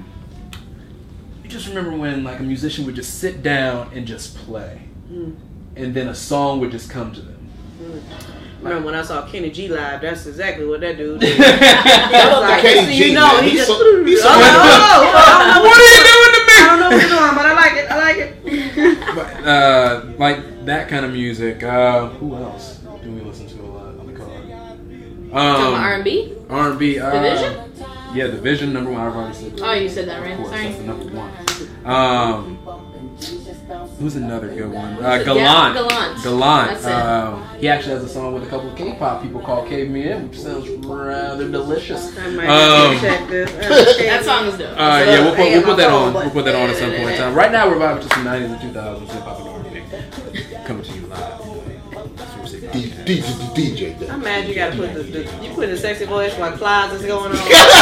you just remember when like a musician would just sit down and just play, Mm. and then a song would just come to them. Remember when I saw Kenny G live? That's exactly what that dude did. Shout out to Like, Kenny so G, you know, man. he He's just. so- he's so- Oh, oh, oh, I don't know What are you doing to me? I don't know what you're doing, but I like it. I like it. But, uh, like that kind of music. Uh, who else do we listen to a lot on the car? Talking Um, R and B? R and B. Uh, Division? Yeah, Division number one. I've already said. Oh, you said that, right? Of course, Sorry. that's the number one. Um, Who's another good one? Uh, Yeah, Gallant. Gallant. Gallant. That's it. Um, he actually has a song with a couple of K-pop people called Cave Me In, which sounds rather delicious. I might Um, have to check this. That song is dope. Uh, yeah, we'll put, we'll put that on. But- We'll put that on at some point in time. Right now, we're vibing to some nineties and two thousands hip hop and R and B. Coming to you live. Super Sick D Podcast. D D J. I'm mad you gotta put the, the you put the sexy voice while Clyde's is going on.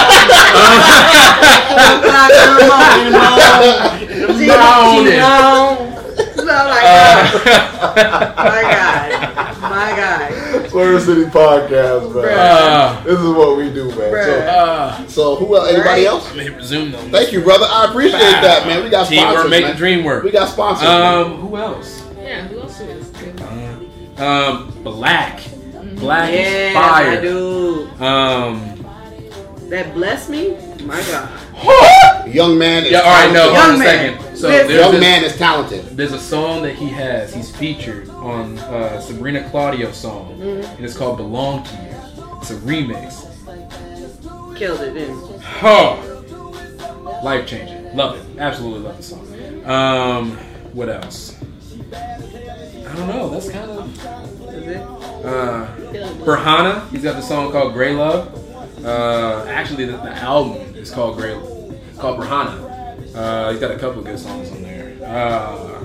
So like, my God, my God, Swerve City Podcast, man. Uh, This is what we do, man. Bruh. uh, So, so who else? Anybody Right. else? let me resume them. Thank you, brother. I appreciate that, man. We got Teamwork sponsors, make the man. dream work. We got sponsors. man. Um, who else? Yeah, who else is? Um, Black. Black is yeah, my fire. dude, Um, that bless me, my God. Young man is yeah. All right, no. talented. Hold on Young a man. second. So Listen. there's Young this, man is talented. there's a song that he has. He's featured on uh, Sabrina Claudio's song, Mm-hmm. and it's called "Belong to You." It's a remix. Killed it, didn't he? Oh, life changing. Love it. Absolutely love the song. Um, what else? I don't know. That's kind of Is it? uh, Burhana. He's got the song called "Grey Love." Uh, actually, the, the album is called "Grey." It's called Burhana. Uh, he's got a couple of good songs on there. Uh,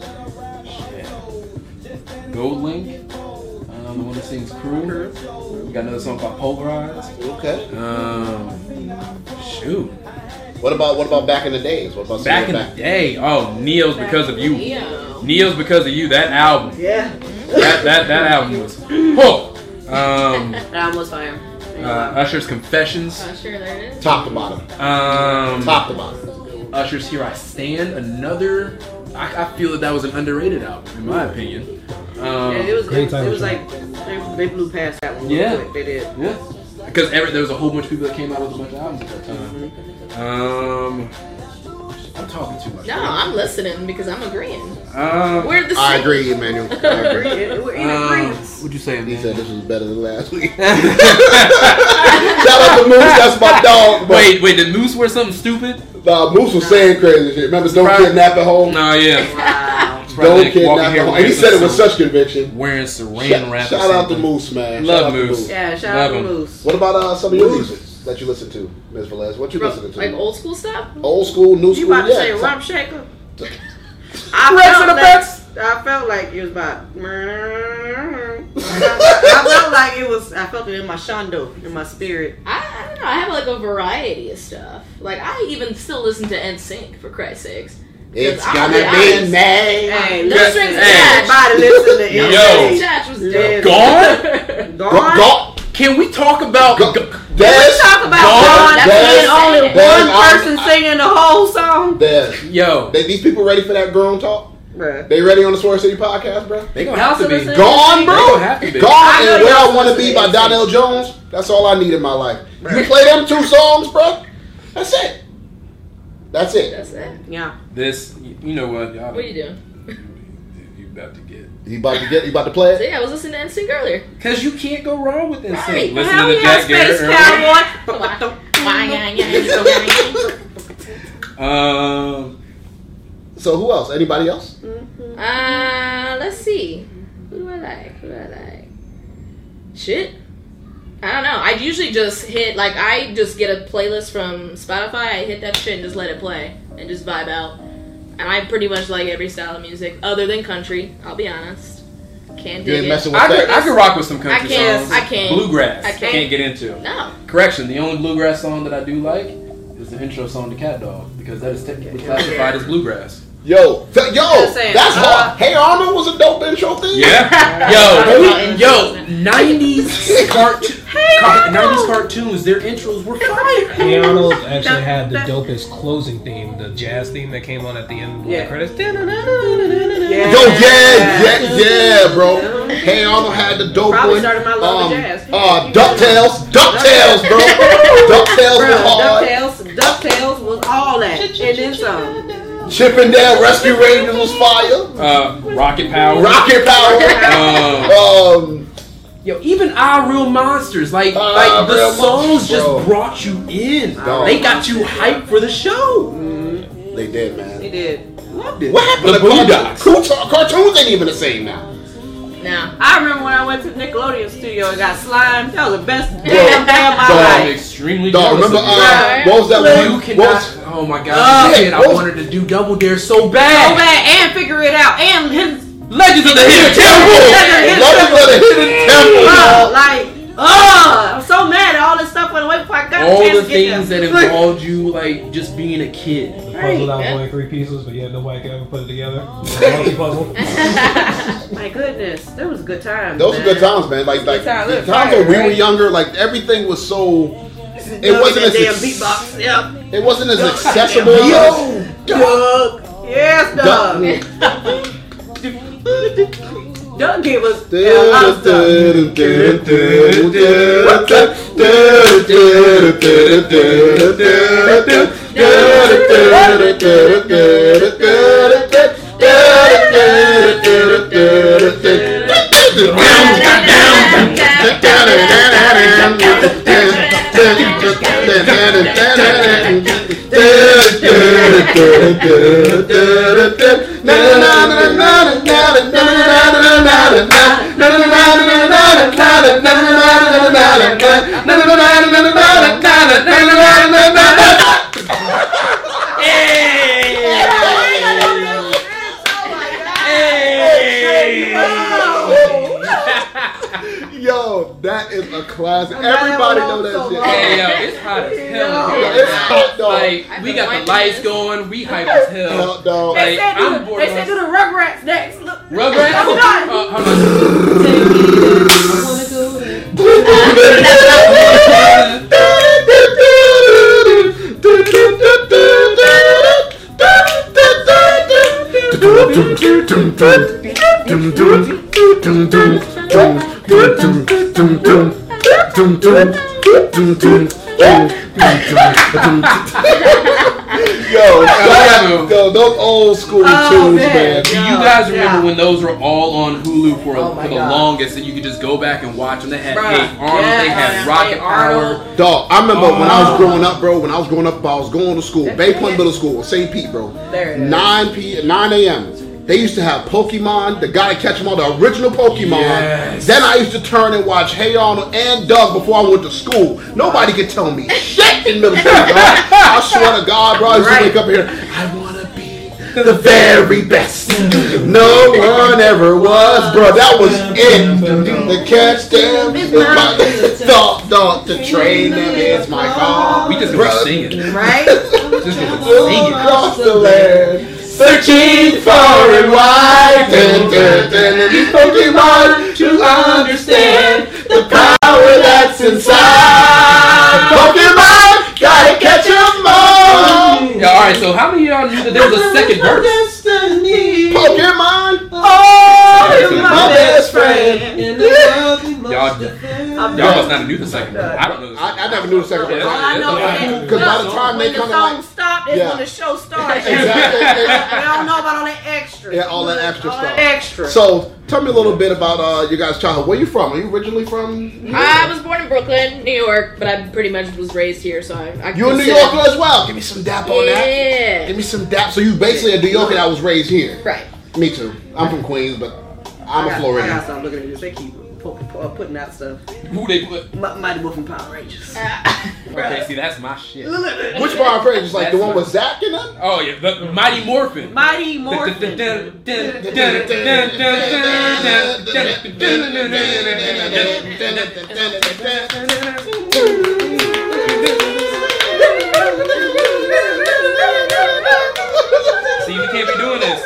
shit. Gold Link. Um, the one that sings "Crew." We got another song called "Polarized." Okay. Um, shoot. What about what about back in the days? What about Back in back? the day, oh, Neo's Because of You. Neo. Neo's Because of You. That album, Yeah, that that, that album was. Oh. Um, that almost fire. uh, Usher's Confessions. Oh, sure, there it is. Top to bottom. Um, Top to bottom. Usher's Here I Stand. Another. I, I feel that that was an underrated album, in my opinion. Um, Yeah, it was. Great It, title it was track. like they, they blew past that one. Yeah. Real quick. They did. yeah, because every, there was a whole bunch of people that came out with a bunch of albums at that time. Um, I'm talking too much. No, I'm listening because I'm agreeing. Um, We're the same. I agree, Emmanuel. I agree. It- We're in um, agreement. what'd you say, He man? said this was better than last week. Shout out to Moose, that's my dog. But, Wait, wait, did Moose wear something stupid? uh, Moose was saying crazy shit. Remember, don't Probably- kidnap at home. No, yeah. Wow. Don't Walking kidnap here at home. wearing And he said it with some- such conviction. Wearing saran Shout, wrap. or shout out to something. Moose, man. Love Shout out to Moose. Yeah, shout Love out to him. Moose. What about uh, some of your music that you listen to, Miz Velez? What you listening to? Like old school stuff? Old school, new You school, about to yeah. say Some- rump shaker? Rex I and felt, the like, Bex. I felt like it was about. I felt like it was. I felt it in my shondo, in my spirit. I, I don't know. I have like a variety of stuff. Like I even still listen to N Sync for Christ's sakes. It's I'm gonna gonna be be honest. May. Hey, No listen, strings Hey. everybody listen to Yo. N Sync. Chat was Yeah. dope. Gone? Go, Gone. go, Can we talk about? go. Go- We Des, talk about Gone. Gone That's being what I'm only saying. one Des, I'm- person singing the whole song. Des. Yo, They, these people ready for that grown talk? Bruh. They ready on the Swerve City podcast, bro? they gonna Y'all have to still be. listen? Gone, bro. They gonna have to be. Gone I know and Where y'all I Wanna listen Be to by N Sync. Donnell Jones. That's all I need in my life. You play them two songs, bro. That's it. That's it. That's it. Yeah. This, you know what? Y'all, What are you doing? You about to get? You about to get? You about to play So it? yeah, I was listening to N Sync earlier. Cause you can't go wrong with N Sync. Right. Listen Hell to the yeah, Jack Garrett. Space earlier. Cowboy. Um, So who else? Anybody else? Uh, let's see. Who do I like? Who do I like? Shit. I don't know. I usually just hit, like, I just get a playlist from Spotify. I hit that shit and just let it play and just vibe out. And I pretty much like every style of music other than country, I'll be honest. Can't You dig ain't it. messing with I could, that. I could rock with some country I can't- songs. I can't. Bluegrass. I can't. Can't get into. No. Correction. The only bluegrass song that I do like is the intro song to Cat Dog because that is technically classified as bluegrass. Yo, th- yo, Just saying, that's uh, hard. Hey Arnold was a dope intro thing. Yeah. Talking Yo, about yo, intros. nineties cartoon, car- nineties cartoons. Their intros were fire. Hey Arnold actually had the dopest closing theme, the jazz theme that came on at the end of Yeah. the credits. Yeah. Yo, yeah, yeah, yeah, bro. Hey Arnold had the dope Probably one. started my love um, of jazz. Uh, DuckTales, DuckTales, bro. DuckTales Bruh, was hard. DuckTales, DuckTales was all that. And then some. Chippendale Rescue Rangers was fire. Uh, Rocket Power. Rocket Power. Um, Um, yo, even Our Real Monsters, like, Ah, like the Real songs Monsters, just bro. brought you in. Dog. They got you hyped for the show. They did, man. They did. Loved it. What happened The to cartoons? Boondocks. Cartoons? Cartoons ain't even the same now. Now. I remember when I went to the Nickelodeon studio and got slime. That was the best Bro, damn day of my dog. I'm life. extremely Dog, jealous remember, of you. uh, what was that You one? cannot. What was, Oh my Oh, god! Shit, I what was- wanted to do Double Dare so So bad. bad and figure it out. And his Legends of the Hidden Temple! Temple. Legends of the Hidden Temple, uh, dog. like, oh, I'm so mad at all this stuff went away before I got a All chance the to get things there. that involved you, like just being a kid. The puzzle that was Right. only three pieces, but yeah, nobody could ever put it together. Multi puzzle. My goodness, that was a good time. Those were man. good times, man. Like, like Good time. the Look, times fire, when we were right? younger, like everything was so. It Doug wasn't and as that damn ex- beatbox. Yep. It wasn't as Doug. accessible. Yo, Doug. Yes, Doug. Doug gave us yeah, a lot of Yo, that is a classic. I'm not Everybody having know one that so shit. long. Hey, yo, it's hot as hell in here. Yo, it's hot, dog. Like, we got the lights going, we hype as hell. Hell, dog. They Like, said do I'm the, bored they of said us. do the Rugrats next. Look. Rugrats? Oh, God. Uh, hold on. Yo, yo. yo, those old school Oh, tunes, man. man. Do Yeah. you guys remember Yeah. when those were all on Hulu for, Oh my for the God. longest and you could just go back and watch them? They had Bruh. Hey Arnold, they Yeah. had Hey Rocket Arnold. Power. Dog, I remember when I was Oh. growing up, bro. When I was growing up, I was going to school, That's Bay it. Point Middle School, Saint Pete, bro. There it is. nine p nine a.m. They used to have Pokemon, the Gotta Catch 'em All, the original Pokemon. Yes. Then I used to turn and watch Hey Arnold and Doug before I went to school. Nobody could tell me shit in middle school, dog. I swear to God, bro. I used Right. to wake up here. I wanna be the very best. No one ever was, bro. That was it. The catch them is my thought, thought. The train them is my car. We just gonna Bruh. sing it. Right? Just gonna sing it. Across the land, searching far and wide. Dun, dun, dun, and these Pokemon to understand the power that's inside. Pokemon, gotta catch 'em all. Yeah, alright, so how many of y'all knew that there was a second verse? Pokemon, oh, You're you're my best friend. Y'all, I'm y'all done. must not have knew the second verse. I don't know the I, second I never knew the second verse. All I know Yeah. is Because by the time they when the come song like, stopped is Yeah. when the show started. Exactly. We don't know about all that extra. Yeah, all that extra all stuff. That extra. So, tell me a little bit about uh, your guys' childhood. Where you from? Are you originally from? I was born in Brooklyn, New York, but I pretty much was raised here, so I. I You a New consider- Yorker as well? Give me some dap on that. Yeah. Give me some dap. So you basically a New Yorker that was raised here. Right. Me too. I'm from Queens, but I'm I a got- I Floridian. gotta stop looking at this. They keep pu- pu- uh, putting out stuff. Who they put? M- Mighty Wolf and Power Rangers. Okay, see, that's my shit. Which Power Rangers? Like the That's one my- with Zach in them? Oh yeah, the Mighty Morphin. Mighty Morphin. See, we can't be doing this.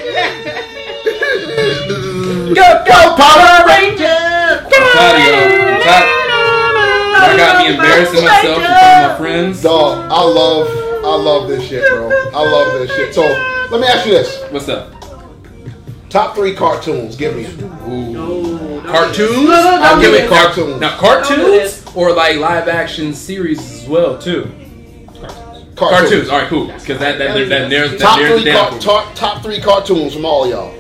Go, go, Power Rangers! I'm tired of y'all. I'm tired. Y'all got me embarrassing myself in front of my friends. Dog, I love, I love this shit, bro. I love this shit. So, let me ask you this: What's up? top three cartoons. Give me. Ooh. Cartoons? I'll give Okay, it car- cartoons. Now, Don't do cartoons this. or like live action series as well too. Cartoons. Cartoons. All right, cool. Because that that that, that narrows that Top narrows three, it down. car- for me. top, top three cartoons from all y'all.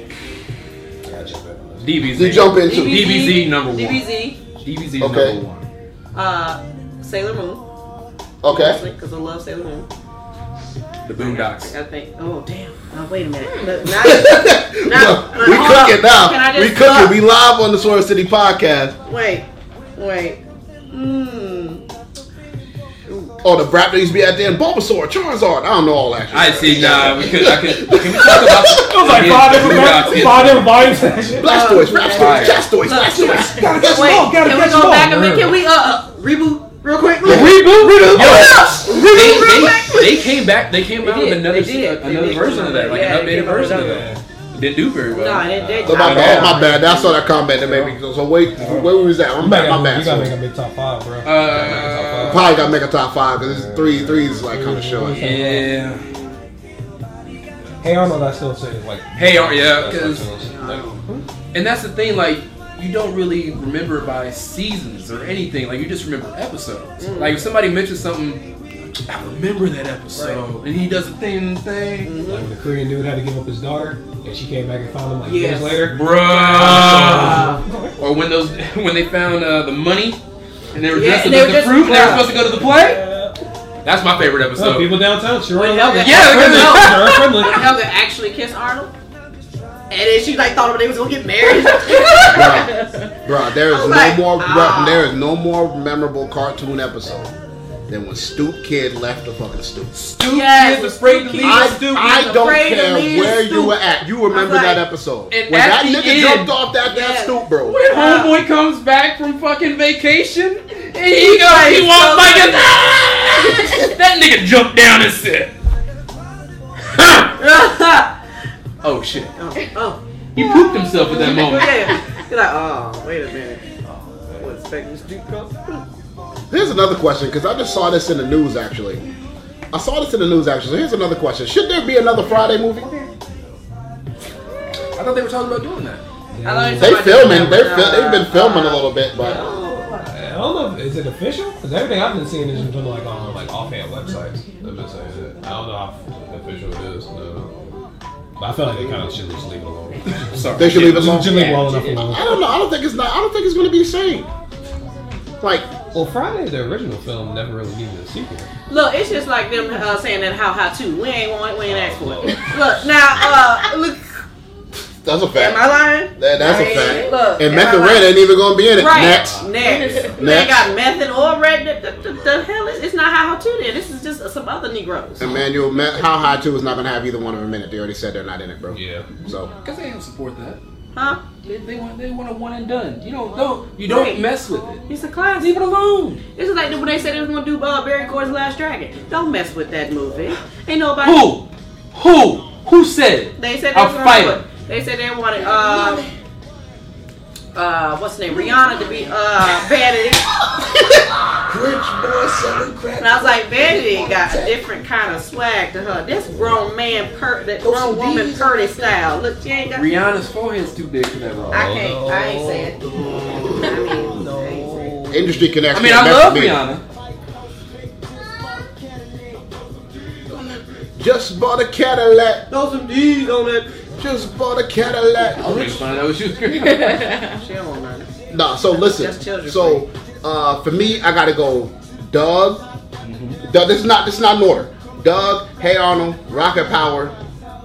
D B Z. You jump into. D B Z number one. D B Z. D B Z is Okay. number one. Uh, Sailor Moon. Okay. Because I love Sailor Moon. The Boondocks. I think. Oh damn! Oh, wait a minute. Look, now, No, now, we hold cooking up. now. Can I We just cooking. look? We live on the Swerve City podcast. Wait, wait. Hmm. Oh, the Brap that used to be out there in Bulbasaur, Charizard. I don't know all that shit. I see. Nah, we could. I could. Can we talk about? It was like five different, five different volumes of that shit. Blastoise, Fire. Blastoise, Blastoise, Blastoise. Gotta catch them Wait, all. Gotta can we catch go them all. back a minute? Can we uh, uh reboot real quick? Reboot, reboot. They, they, they came back. They came out did, with another they did, uh, another they did version come of that, out, like yeah, an they updated came out with version of another. that. Didn't do very well. No, they did. So my bad, my bad. That's all that comment that made me go. So wait, where was that? I'm You back, my gotta bad. you gotta So, make a big top five, bro. Uh, probably gotta make a top five because it's three. Three is like kind of short. yeah. Hey Arnold, I still say like. Hey, Ar- yeah, that's 'cause- like, And that's the thing, like, you don't really remember by seasons or anything. Like, you just remember episodes. Mm. Like, if somebody mentions something, I remember that episode. And he does a thing, thing. like when the Korean dude had to give up his daughter, and she came back and found him like Yes. years later. Bruh. Or when those, when they found uh, the money, and they were Yeah, dressed and as they the were just- fruit, and they were bruh. supposed to go to the play. Uh, That's my favorite episode. so people downtown sure When are Helga, Yeah, when because Helga, they're friendly. when Helga actually kissed Arnold, and then she like thought they was gonna get married. Bruh, bruh, there is I'm no like, more. ah. Bruh, there is no more memorable cartoon episode than when Stoop Kid left the fucking Stoop. Stoop Yes, Kid was afraid to leave I, the Stoop. I don't afraid to care leave where Stoop. you were at. You remember I'm like- that episode And when at that the nigga end- jumped off that that Yeah. Stoop, bro. When homeboy comes back from fucking vacation, and he goes, like, he walks so like a good. that nigga jumped down and said, "Oh shit!" Oh, He pooped himself at that moment. yeah. You're like, oh, wait a minute. I wasn't expecting this to come. Here's another question because I just saw this in the news actually. I saw this in the news actually. Here's another question: should there be another Friday movie? I thought they were talking about doing that. I thought you They talking about filming. doing They're that, fil- they've been uh, filming a uh, little bit, but I don't know. Is it official? Because everything I've been seeing is just been like on like offhand websites. I've been saying it. I don't know how official it is. No. But I feel like they kind of should just leave it alone. Sorry. they should leave it alone. Should leave it well enough alone. I don't know. I don't think it's not. I don't think it's going to be the same. Like, Well, Friday, the original film, never really needed a sequel. Look, it's just like them uh, saying that how how to. We ain't want, we ain't asked for it. Look now, uh, look. that's a Am fact. I lying? That, that's I a ain't- fact. Look, And am Meth I and Red lying? ain't even going to be in it. Right. Next. Next. They Next. got meth or red. The, the, the, the hell is? It's not how to there. This is just some other Negroes. Emmanuel, Me- How High two is not going to have either one of them in it. They already said they're not in it, bro. Yeah. So, Because they don't support that. Huh? They, they want they want a one and done. You don't don't you don't Right. mess with it. It's a classic. Leave it alone. This is like when they said they was gonna do uh, Barry Gordon's Last Dragon. Don't mess with that movie. Ain't nobody. Who? Who? Who said it? They said they I'll was gonna fight do him. it. They said they wanted uh uh what's the name? Rihanna to be uh Vanity. And I was like, Vanity got a different kind of swag to her. This grown man per that grown woman purdy style. Look, she ain't got. Rihanna's forehead's too big for that role. I can't. I ain't saying. I mean, I ain't saying. industry connection. I mean, I That's love me. Rihanna. Just bought a Cadillac. Throw some D's on that. Just bought a Cadillac. I was trying to find out what she was screaming. She don't want nothing. Nah, so listen. That's children So uh, for me, I gotta go Doug. Doug. This is not this is not in order. Doug, Hey Arnold, Rocket Power.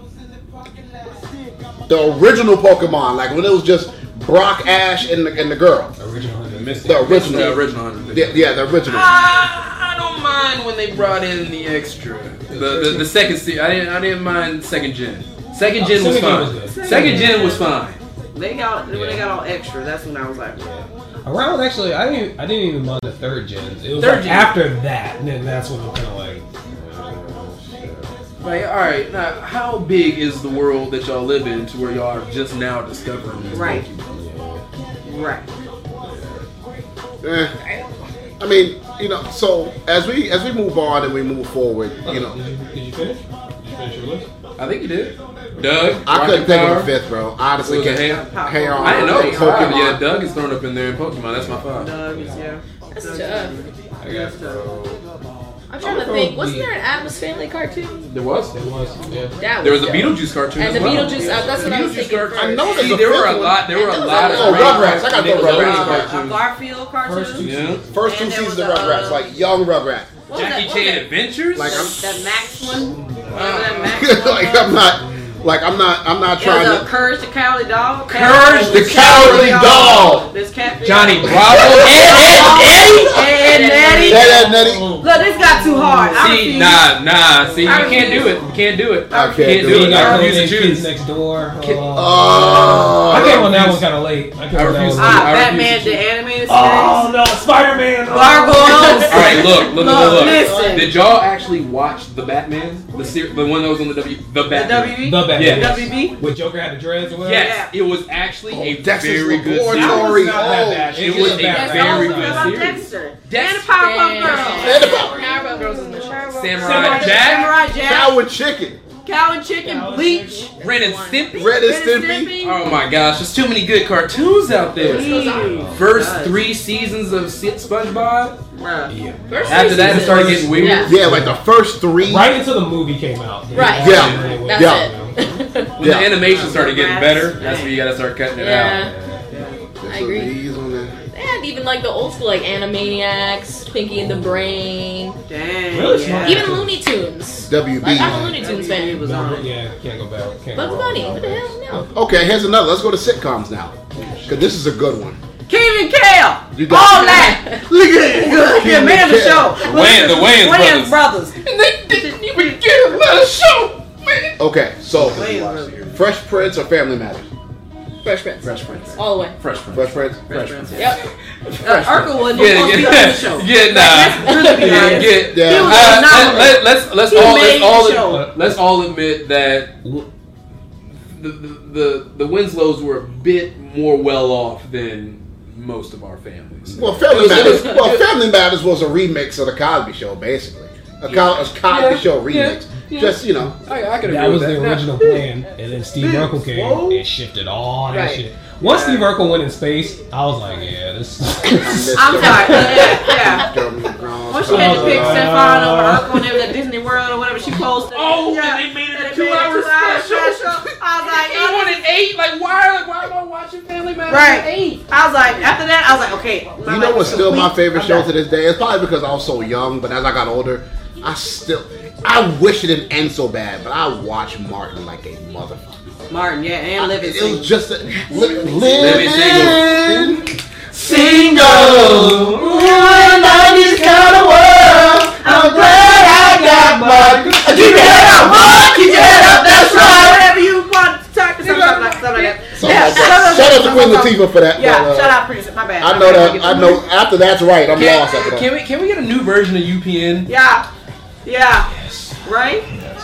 The original Pokemon, like when it was just Brock, Ash, and the and the girl. Original and Mystic. The original. The original one. Yeah, yeah, the original. I, I don't mind when they brought in the extra. The the, the second se- I didn't I didn't mind second gen. Second gen was Second gen fine. was good. Second gen was fine. They got when they got all extra. That's when I was like, Around actually, I didn't. I didn't even mind the third gens. It was Third like gen. after that, and then that's when I'm kind of like. Like, all right, now how big is the world that y'all live in to where y'all are just now discovering these Right. Pokemon? right. Eh. I mean, you know, so as we as we move on and we move forward, you know, Did you, did you finish? Did you finish your list? I think you did. Doug, I couldn't Rocket think Power. of a fifth, bro. Honestly, Was it can't. Hey- Hey Arnold, I didn't know. Hey, It was five. Pokemon. Yeah, Doug is thrown up in there in Pokemon. That's my five. Doug is yeah. That's Doug's tough. good. I guess. I'm trying to think. Wasn't there an Addams Family cartoon? There was. It was. Yeah. That There was a dope. Beetlejuice cartoon And as the well. Beetlejuice. Uh, that's what I was Beetlejuice thinking. cartoon. I know first. there's See, a there were fifth a one. lot. There were a And lot those of Oh, great Rugrats. I got the Nickelodeon Rugrats. Uh, cartoons. Garfield cartoon. Yeah. First two And there seasons was of a, Rugrats, uh, like young Rugrats. What was Jackie that- what Chan was that- Adventures. Like I'm That Max one. Whatever that Max like I'm not, like I'm not, I'm not trying There's a to. Courage the Cowardly Dog. Courage the Cowardly Dog. This cat. Johnny Bravo. and Natty. That, that, that, Look, this got too hard. I See, refuse. nah, nah. See, you I can't refuse. do it. You can't do it. I can't Can't do do it. it. I I refuse refuse to Kids choose. Next Door. Uh, Oh, I came on that refuse- one kind of late. I came I on that refuse one. to- Ah, I Batman refuse to the choose. animated series. Oh no, Spider-Man. Gargoyles. All right, look, look, look, Look, look. listen. Did y'all actually watch the Batman? The ser- the one that was on the W, the The Batman. W B. The Batman. Yeah. W B. With Joker had the dreads or whatever. Yes, it was actually Oh, a Dexter's very good Laboratory. series. That was not Oh, that bad. it It was was a bad. very That's good all about series. Dexter. Dex- And the Powerpuff Girls. And the Power- Powerpuff Girls in the show. Samurai Jack, Samurai Jack. Cow and Chicken, Cow and Chicken. Cow and Bleach. Ren and Stimpy. Red and Ren and Stimpy. Oh my gosh, there's too many good cartoons out there. Please. First God. three seasons of S- SpongeBob. Bruh. First After three that, it seasons. started getting weird. Yeah. Yeah, like the first three. Right until the movie came out. Right. Yeah. That's Yeah. it. When Yeah. the animation started getting better, that's when you gotta start cutting it Yeah. There's I some agree. D's on there. They had even like the old school like Animaniacs, Pinky and the Brain, Dang. Really yeah. smart. even Looney Tunes. W B. Like I'm a Looney Tunes He fan. was on. Yeah, can't go back. Can't Bugs go wrong Bunny, with what the that. hell? No. Okay, here's another. Let's go to sitcoms now, because this is a good one. Keenan and Kel. You got- All that. Look at it. The Keenan Amanda and Show. Kel. The Wayans- the Wayans Wayans brothers. And they didn't even get another show, man. Okay, so Wayans brothers. Fresh Prince or Family Matters? Fresh Prince. Fresh Prince. All the way. Fresh Prince. Fresh Prince. Fresh Prince. Yep. Uh, Urkel wasn't Yeah, supposed to be on yeah, the show. yeah, nah. Let's really be Yeah, honest. yeah. Yeah. He was Uh, not let, let, let's let's He all made let's all the show. let's all admit that the, the the the Winslows were a bit more well off than most of our families. Well, Family It was- it Matters. was- Well, Family Matters was a remix of the Cosby Show, basically. A, Co- a Cosby Yeah, Show yeah, remix. yeah. Just you know. I, I could agree That was with the that. original plan, and then Steve Urkel came Whoa. and shifted all that Right. shit. Once Steve Urkel went in space, I was like, yeah, this. I'm sorry. Yeah, yeah. yeah. When she had to pick Stefan over Urkel and it was at Disney World or whatever she posted. Oh, yeah, and they made it a and they two-hour made it a two-hour special. I was like, He oh, wanted eight. Like why? Why am I watching Family Matters? Right. at Eight. I was like, after that, I was like, okay. my You know life what's is still my complete. favorite I'm show done. to this day? It's probably because I was so young, but as I got older, I still, I wish it didn't end so bad, but I watch Martin like a motherfucker. Martin, yeah, and Living It was just a, li- Living living Single. single. nineties kind of world. I'm glad I got Martin. Keep your head up, Martin. Keep your head up. That's right. Whatever you want to talk to something like, something like that. Something Yeah, like that. Shout out to Queen Latifah for that. Yeah, but, uh, shout out, producer. My bad. I My know bad. that. I know. After that's right, I'm lost after Can, that. can we can we get a new version of U P N? Yeah, yeah, right?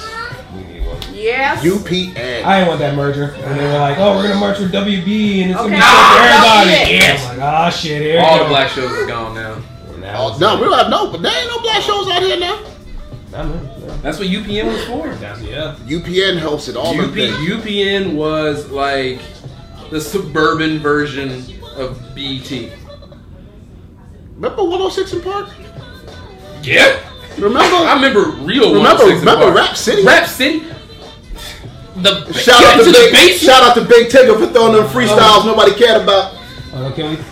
Yes. U P A. I didn't want that merger. And they were like, oh, we're gonna merge with W B, and it's Okay. gonna be stuff for Ah, everybody. shit. Yes. I'm like, oh shit, here All we the go. black shows is gone now. Oh, no, we don't have no, but there ain't no black shows out here now. I know. That's what U P N was for. That's, yeah. U P N hosted all the U P, things. U P N was like the suburban version of B E T. Remember one oh six in Park? Yeah. Remember? I remember real Remember- one oh six in remember Park. Rap City? Rap City. The Shout get out to into the Big. basement. Shout out to Big Tigger for throwing them freestyles nobody cared about. Oh, can we?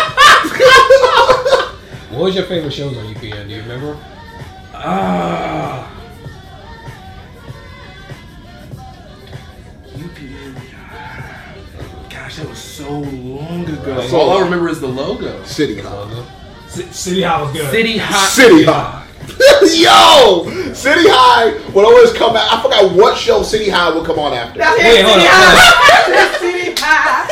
What was your favorite shows on U P N? Do you remember? Ah. U P N. Gosh, that was so long ago. So All I long. remember is the logo. City Hall. C- City Hall was good. City Hot. City High. Yo! City High would always come out. I forgot what show City High would come on after. That's Wait, it. hold on, City High.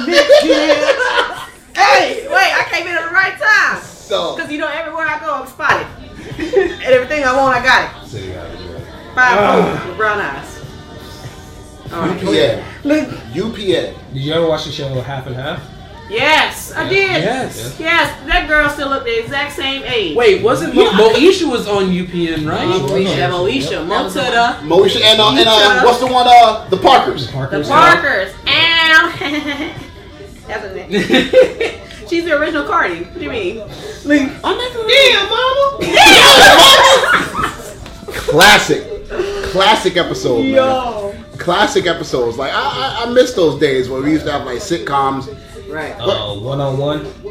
Hey, wait, I came in at the right time. So, Because you know, everywhere I go, I'm spotted. And everything I want, I got it. City Hall was good. Five food with brown eyes. All right, go U P ahead. N. Look. U P N. Did you ever watch the show Half and Half? Yes, I did. Yes. Yes, that girl still looked the exact same age. Wait, wasn't Mo- Moesha was on U P N, right? Moesha, Moesha, Motuda, Moesha and, uh, and uh, what's the one? Uh, the Parkers. the Parker's Parkers, and that's her name. She's the original Cardi. What do you mean? Like, damn, mama. Classic. Classic episode, man. Yo. Classic episodes. Like I, I, I miss those days where we used to have like sitcoms. Right. Uh, one on one.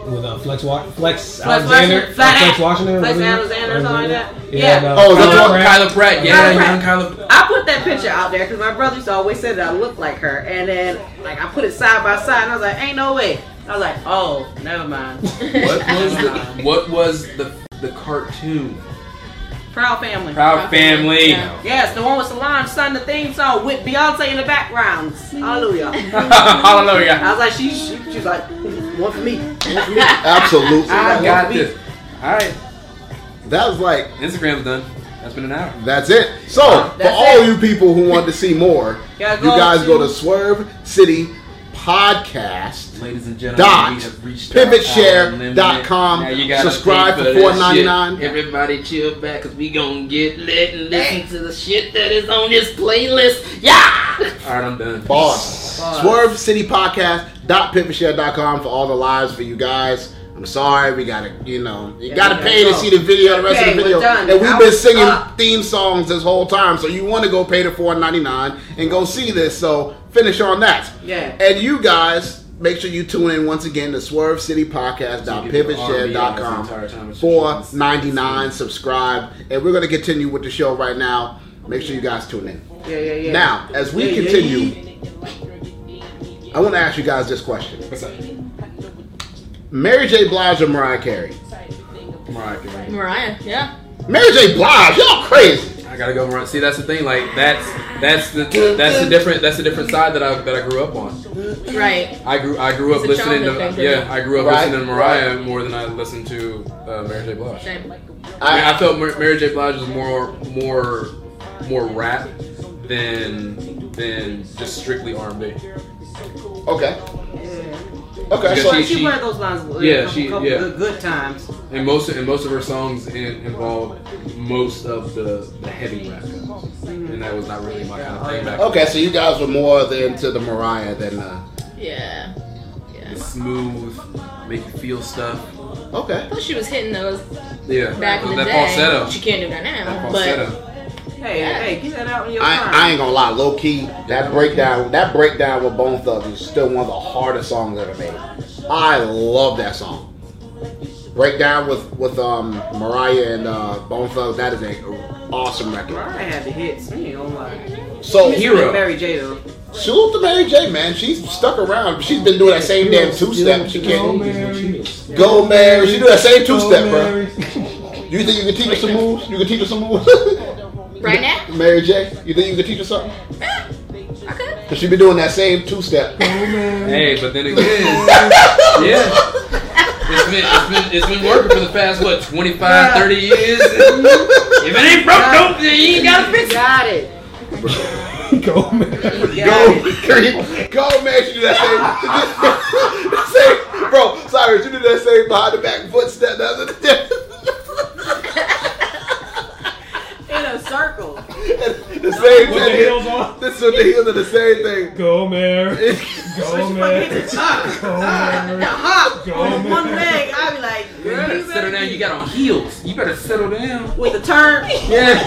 with uh, Flex Wa- Flex, Flex Alexander, Washington, Flat Flex Flex Washington, Flex wasn't it? Alexander, something like that. Yeah. Yeah. and, uh, Oh, is that Kyla what- Pratt. Kyla Pratt, yeah, Kyla young Pratt. Kyla. I put that picture out there because my brother used to always say that I looked like her, and then like I put it side by side, and I was like, "Ain't no way." I was like, "Oh, never mind." What was the what was the the cartoon? Proud Family. Proud Family. Yeah. Yes, the one with Solange sung the theme song with Beyonce in the background. Hallelujah. Hallelujah. I was like, she, she she's like, one for me, one for me. Absolutely. I got this. All right, That was like, Instagram's done. That's been an hour. that's it. So, for That's all it. you people who want to see more, Yeah, you go guys to- go to Swerve City Podcast. Ladies and gentlemen, Dot we have reached pivot our share hour limit. dot com. Now you gotta Subscribe pay for this four ninety-nine. shit. Everybody chill back, cause we gonna get lit and listen to the shit that is on this playlist. Yeah! Alright, I'm done. Boss. Boss. Swerve City Podcast dot pivot share dot com for all the lives for you guys. I'm sorry, we gotta, you know, you Yeah, gotta we pay gotta to go. see the video, the rest Okay, of the we're video. done. And we've I been was singing up. theme songs this whole time, so you want to go pay the four ninety-nine and go see this. So finish on that. Yeah. And you guys, make sure you tune in once again to Swerve City Podcast dot pivot share dot com. four ninety-nine. Subscribe, and we're gonna continue with the show right now. Make sure you guys tune in. Yeah, yeah, yeah. Now, as we Yeah, yeah, continue, I want to ask you guys this question: What's up? Mary J. Blige or Mariah Carey? Mariah Carey. Mariah, yeah. Mary J. Blige, y'all crazy. I gotta go Mariah. See, that's the thing. Like that's that's the that's the different that's the different side that I that I grew up on. Right. I grew I grew up It's a listening to childhood thing for yeah me. I grew up Right, listening to Mariah more than I listened to uh, Mary J. Blige. Same. I, mean, I felt Mar- Mary J. Blige is more more more rap than than just strictly R and B. Okay. Yeah. Okay. Yeah, So She, she- she played those lines. yeah, a she- couple yeah. Good, good times. And most and most of her songs in, involved most of the, the heavy rap, and that was not really my kind of thing back then. okay, so you guys were more into the Mariah than uh. Yeah. Yeah. Smooth, make you feel stuff. Okay. Plus, she was hitting those Yeah, back in the that day. falsetto. She can't do that now. That but falsetto. Hey, Yeah. hey, get that out in your I, time. I ain't gonna lie, low key, that breakdown, that breakdown with Bone Thugs is still one of the hardest songs ever made. I love that song. Breakdown with with um Mariah and uh, Bone Thugs, that is a awesome record. Mariah had the hits. You ain't gonna lie. So Hero. Mary J though. salute to Mary J, man. She's stuck around. She's been doing that same damn two step. She Go can't Mary. go Mary. She do that same two step, Go bro. Mary. You think you can teach her some moves? You can teach her some moves. right now, Mary J, you think you can teach her something? yeah, I could. Cause she been doing that same two step. Hey, but then again, yeah, it's been it's been it's been working for the past what twenty-five, thirty years. If it ain't broke, don't you ain't gotta fix it. Got it. Go Mary. Got Go, go, man! She do that same, the same, bro. Sorry, she do that same behind the back footstep. That's In a circle. the same With the thing. heels on. This is the heels of the same thing. Go Mary. Switch Go the Mary. fucking hop. Go Ah, Mary. the hop Go on Mary. one leg. I be like, You girl, better you settle better down. You got on heels. You better settle down. with the turn. Yeah.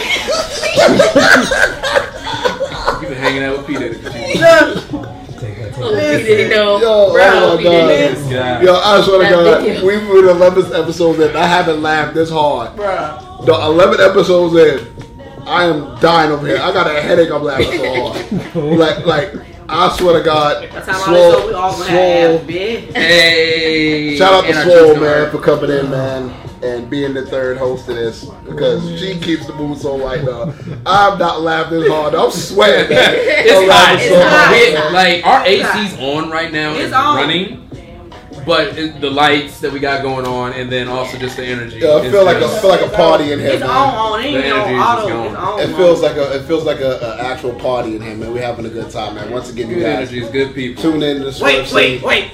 You been hanging out with P Diddy for two years. Look, Take that, take Oh, that. he didn't know. Yo, Bro, oh my he God. didn't know. Yeah. Yo, I swear to That God, video. we've been eleven episodes in. I haven't laughed this hard. bruh. The eleven episodes in, I am dying over here. I got a headache. I'm laughing so hard. Like, like, I swear to God. That's how Swole- all we all gonna Swole- have, bitch. Hey. Shout out to And our Swole, two-star. man, for coming in, man, and being the third host of this because she keeps the mood so light. Though I'm not laughing this hard. I'm sweating, man. It's I'm hot. laughing It's so hot. hard. It- like our It's A C's on right now. It's It's on. running. But it, the lights that we got going on, and then also just the energy. Yeah, I is feel like a just- feel like a party in here, It's on, man. on. It ain't The no energy is just auto. gone. It's on. It feels like a it feels like a, a actual party in here, man. We're having a good time, man. Once again, you good guys energy, good people. tune in to the Swerve Wait, City. wait, wait.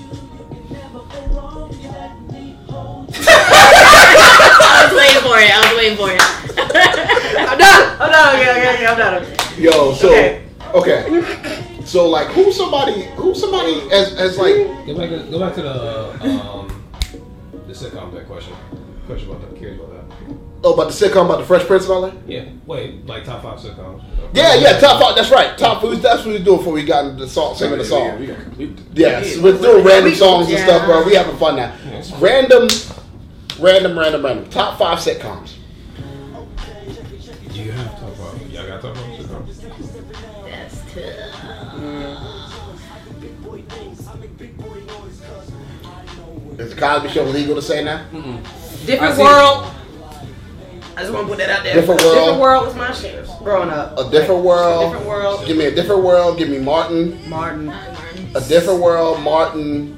I was waiting for it. I was waiting for it. I'm done. I'm done. Okay, okay, okay. I'm done. Yo, so Okay. okay, so like, who's somebody? Who's somebody as as like? Go back to go back to the um the sitcom that question. Question about that. Curious about that. Oh, about the sitcom about the Fresh Prince and all that? Yeah. Wait, like top five sitcoms. Yeah, yeah, top five. That's right. Top food. That's what we were doing before we got into the song, singing the song. Yes, we're doing random songs and stuff, bro. We having fun now. Random, random, random, random. Top five sitcoms. You have to talk about. Y'all got to talk about sitcoms. That's tough. Is the Cosby Show legal to say now? Mm-mm. Different I see- world. I just want to put that out there. Different world. Different world was my shit growing up. A different world. Different world. Give me a different world. Give me Martin. Martin. A different world. Martin.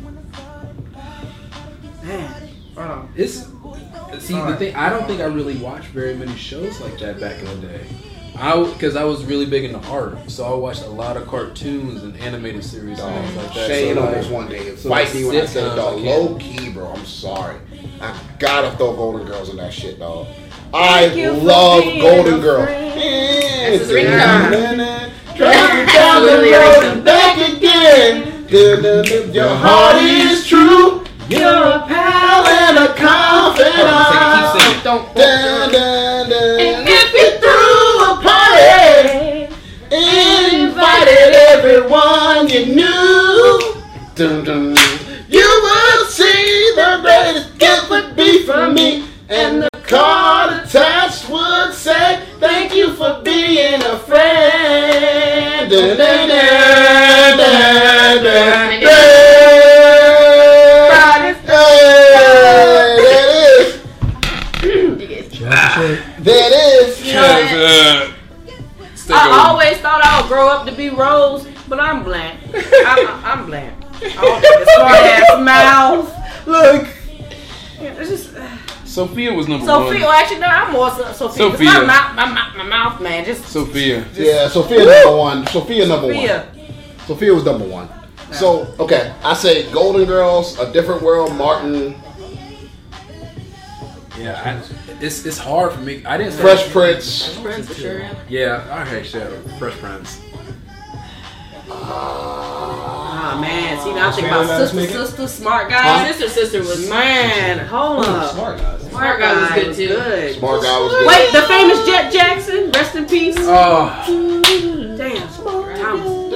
Man. Oh. It's see the thing. I don't think I really watched very many shows like that back in the day. I because I was really big into art, so I watched a lot of cartoons and animated series and things like that. Shane so on this like, one day. so Fight me when I said it, sitcoms, dog. I can't- Low key, bro. I'm sorry. I gotta throw Golden Girls in that shit, dog. I you for love being Golden a Girl. friend. That's his ringtone. Driving down the road and back again. Your heart is true. You're a pal and a confidant. Keep singing. Don't. Dun, dun, dun. And if you threw a party, invited everyone you knew, dun, dun, you will see the greatest gift would be from me. And the card attached would say, thank you for being a friend. Dun, dun, dun, dun, dun, dun. There it is. You know what? I always thought I would grow up to be Rose, but I'm bland. I'm, I'm bland. I don't have a smart ass mouth. Look. It's just. Sophia was number Sophia, well, one. actually, no, I'm more so, Sophia. 'cause Sophia. My, mouth, my, mouth, my mouth, man, just. Sophia. Yeah, Sophia number one. Sophia number Sophia. one. Sophia was number one. So, okay, I say Golden Girls, A Different World, Martin, Yeah, I, it's it's hard for me. I didn't. say- Fresh Prince. Friends for sure. Yeah. Yeah, okay, sure. Fresh Prince. Ah, man. See, now I think Family about Matters sister, make it? sister, smart guy. Sister, sister was Man, hold up. Smart guys. Smart Guy was guy good, was too. good. Smart guy was good. Wait, the famous Jet Jackson, rest in peace. Oh, Damn, that was,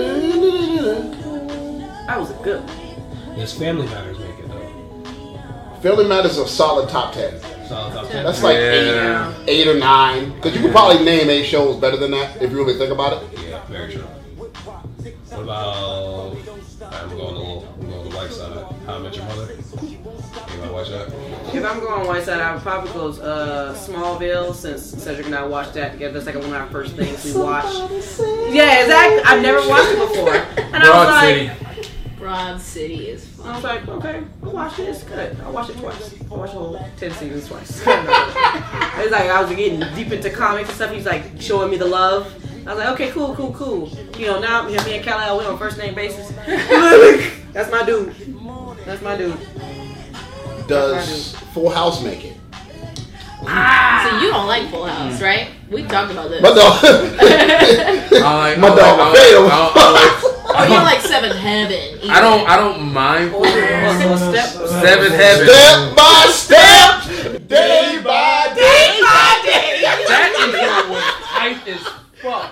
that was a good one. Does Family Matters make it though? Family Matters is a solid top ten. Solid top ten. That's like yeah. eight, eight or nine. Because you could probably name eight shows better than that if you really think about it. Yeah, very true. What about? I'm going a little. I'm going to the white side. How I Met Your Mother. You know white side? If I'm going white side, I would probably go uh, Smallville, since Cedric and I watched that together. That's like one of our first things we watched. Yeah, exactly. I've never watched it before. And I was Broad like, City. Broad City is fun. I was like, okay, I'll watch it. It's good. I'll watch it twice. I'll watch the whole ten seasons twice. It's like I was getting deep into comics and stuff. He's like showing me the love. I was like, okay, cool, cool, cool. You know, now me and Kal-El, we're on first name basis. That's my dude. That's my dude. Does Full House make it? So you don't like Full House, right? We talked about this. My dog. I like, My I dog, like, my I favorite. like, I like, Oh, you don't like Seventh Heaven. either. I don't. I don't mind. Full House. Step, Seven Heaven. Step by step, day by day. That intro was hype as fuck.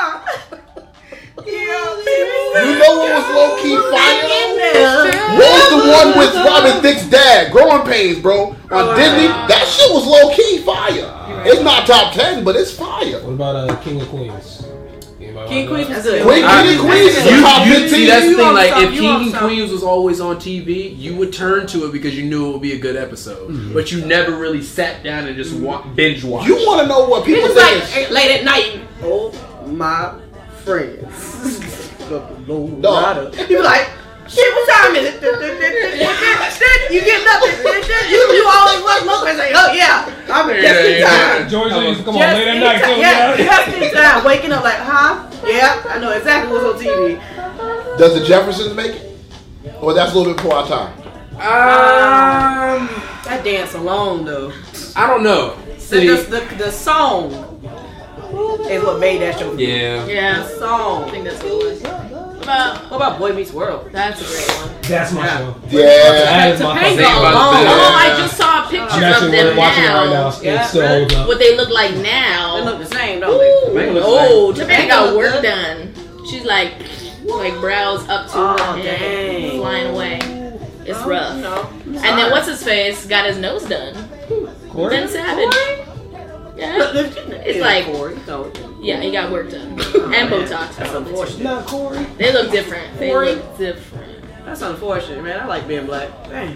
You know what was low key fire? What was the one with Robin Thicke's dad? Growing Pains, bro. On Disney. That shit was low key fire. It's not top ten, but it's fire. What about uh, King of Queens? Anybody King watch Queens that? was good. Queen I- King of Queens is a You, top you, fifteen. see, that's the You thing. on Like, some- if you King on and some. Queens was always on T V, you would turn to it because you knew it would be a good episode. But you never really sat down and just wa- binge watch. You want to know what It people was think? like eh, late at night. Oh my friends. Dog. You be like, shit, what time is it? You get nothing. You you always was looking and say, oh yeah, I'm Yeah, just in yeah, time. Georgia used to come on Just late at in night time. too. Yeah, Yeah. just in time. Waking up like, huh? Yeah, I know exactly what's on T V. Does the Jeffersons make it? Or that's a little bit before our time? Um, That dance alone though. I don't know. The, See, the, the, the song is what made that show. yeah. Yeah, The I song. think that's what it was. What about? What about Boy Meets World? That's a great one. That's my Yeah. show. Yeah. That is my Topanga favorite. about alone. the- Oh, Yeah. I just saw pictures I'm of actually them watching it right now. now, It Yeah, still really? holds up. what they look like They now. look the same, don't they? Topanga looks Oh, like- Topanga Topanga got look work good. done. She's like, like brows up to Oh, her head, dang. flying away. It's Oh, rough. no. And then what's his face got his nose done. Corey? Ben Savage. Yeah, it's like Corey. No. yeah, he got work done and Botox. That's unfortunate. Not Corey. They look different. They Corey? look different. That's unfortunate, man. I like being black. Dang.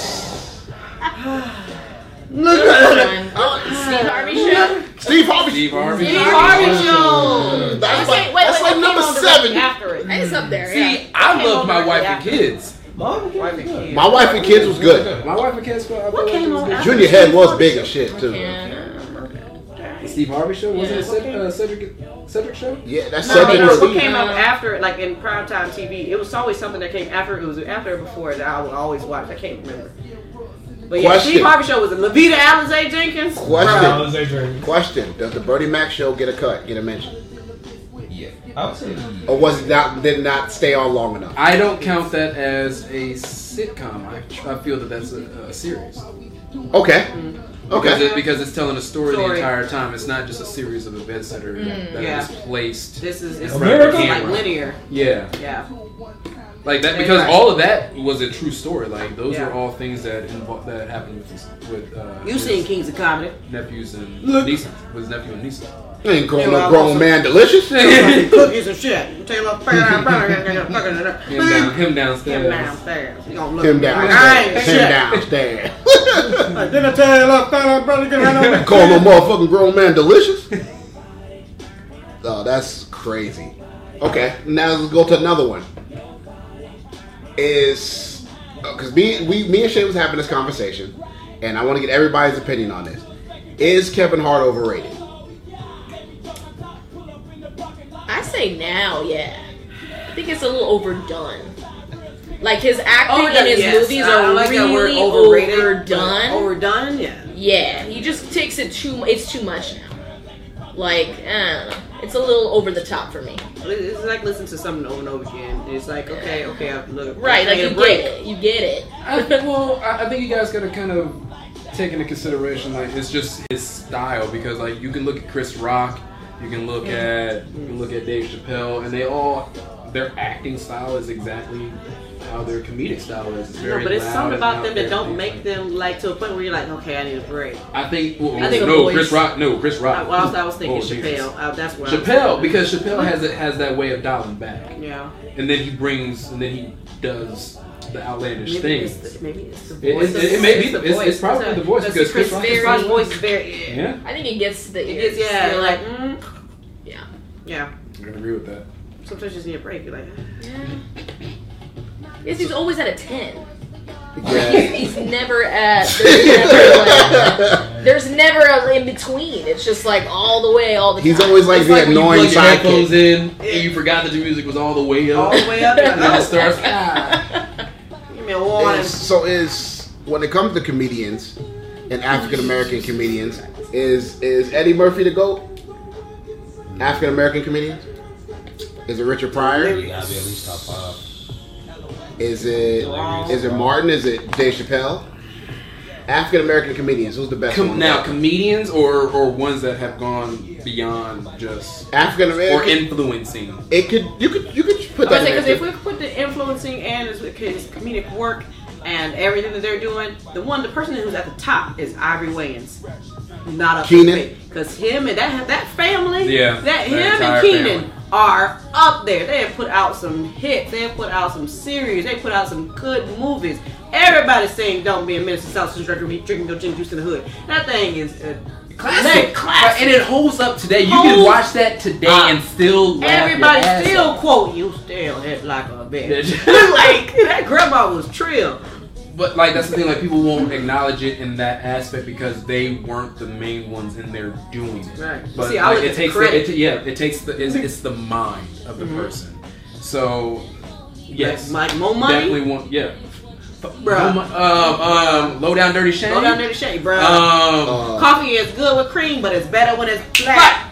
Steve Harvey show. Steve Harvey. Steve Harvey. Steve Harvey show. That's Okay, like, wait, that's wait, like what number came on seven. directly after it. It's up there. See, Yeah. I came love on my right wife and after. kids. Mom? Wife and kids. My wife and kids was good. My wife and kids. I feel What like came it was on good. after? Junior Head was big as shit too. Yeah. The Steve Harvey show wasn't Yeah. it Cedric, uh, Cedric, Cedric show? Yeah, that's No, Cedric no, and what Steve. came up Uh, after it, like in primetime T V, it was always something that came after. It was after or before that I would always watch. I can't remember. But yeah, Question. Steve Harvey show was it Levita Alizé Jenkins? Question. I was Adrian. Question: Does the Bernie Mac show get a cut, get a mention, Yeah. I would say. or was it not? Did not stay on long enough? I don't count that as a sitcom. I, I feel that that's a, a series. Okay. Because, Okay. it, because it's telling a story, the Story. entire time. It's not just a series of events that are that Yeah. is placed. This is it's in front of the America? like camera. linear. Yeah, Yeah. like that Yeah, because right. all of that was a true story. Like those Yeah. are all things that invo- that happened with his, with uh, You his seen Kings of Comedy? nephews and Look. nieces. With his nephew and nieces. Ain't calling Yeah, no well, grown also- man delicious. Cookies and shit. You take a little Him down, him downstairs. Him downstairs. You gonna look Him at me like, I ain't downstairs. Him shit. downstairs. Like, didn't I tell you, look, fella, brother, get right over. Call no motherfucking grown man delicious. Oh, that's crazy. Okay, now let's go to another one. Is because me, we, me and Shay was having this conversation, and I want to get everybody's opinion on this. Is Kevin Hart overrated? I say now, yeah. I think it's a little overdone. Like his acting Overdone, in his yes. movies I are like that word, really overrated, overdone. Overdone, yeah. Yeah, he just takes it too. It's too much now. Like, I don't know. It's a little over the top for me. It's like listening to something over and over again. It's like, okay, okay, I've look. Right, like take you a get break. it. You get it. I, well, I, I think you guys gotta kind of take into consideration like it's just his style because like you can look at Chris Rock, you can look at you can look at Dave Chappelle, and they all their acting style is exactly how their comedic style is. It's No, very but it's loud something and about out them there. that don't make them like to a point where you're like, okay, I need a break. I think. Well, I think a no, voice- Chris Rock. No, Chris Rock. I, well, I was, I was thinking Oh, Jesus. Chappelle. I, that's what I was Chappelle, thinking. because Chappelle has it has that way of dialing back, Yeah. and then he brings, and then he does the outlandish Maybe things. it's, the, maybe it's the It- voice. it- it may be- the it's- voice. it's probably the voice, because Chris Rock Chris is Rock's very- voice is very. Yeah, I think it gets the It ears. gets, yeah, You're like, like, mm, yeah. yeah. I can agree with that. Sometimes you just need a break. You're like, Yeah. Yes, he's always at a ten. Yeah. He's, he's never at. There's never, like, there's never a in between. It's just like all the way, all the He's time. always like It's the like when you annoying plug your headphones sidekick. in and you forgot that your music was all the way up. all the way up. And then Oh, it starts. Ah. give me a warning. Is, so is when it comes to comedians and African American comedians, is is Eddie Murphy the GOAT? African American comedians? Is it Richard Pryor? You gotta be at least top five. Is it is it Martin? Is it Dave Chappelle? African American comedians, who's the best Com- one? now, comedians or or ones that have gone beyond just African or American. influencing. It could you could you could put that in Because there. if we put the influencing and his, his comedic work and everything that they're doing, the one, the person who's at the top is Ivory Wayans. Not up Keenan? because him and that that family, Yeah, that that him entire and Keenan family. are up there. They have put out some hits. They have put out some series. They put out some good movies. Everybody's saying "Don't Be a Minister, South Street drinking, drinking your gin juice in the hood." That thing is uh, Classic. classic. And it holds up today. You Holds can watch that today up. and still laugh Everybody your ass still off. quote you still hit like a bitch. Bitch. Like that grandma was trill. But like that's the thing, like people won't acknowledge it in that aspect because they weren't the main ones in there doing it. Right. But See, I like, look it at the takes the, credit. it, yeah, it takes the it's, it's the mind of the Mhm. person. So yes, Like more money. definitely want yeah. Bruh. No, um, um, low down dirty shame. Go down there to shade, bro. Um, Uh, Coffee is good with cream, but it's better when it's black.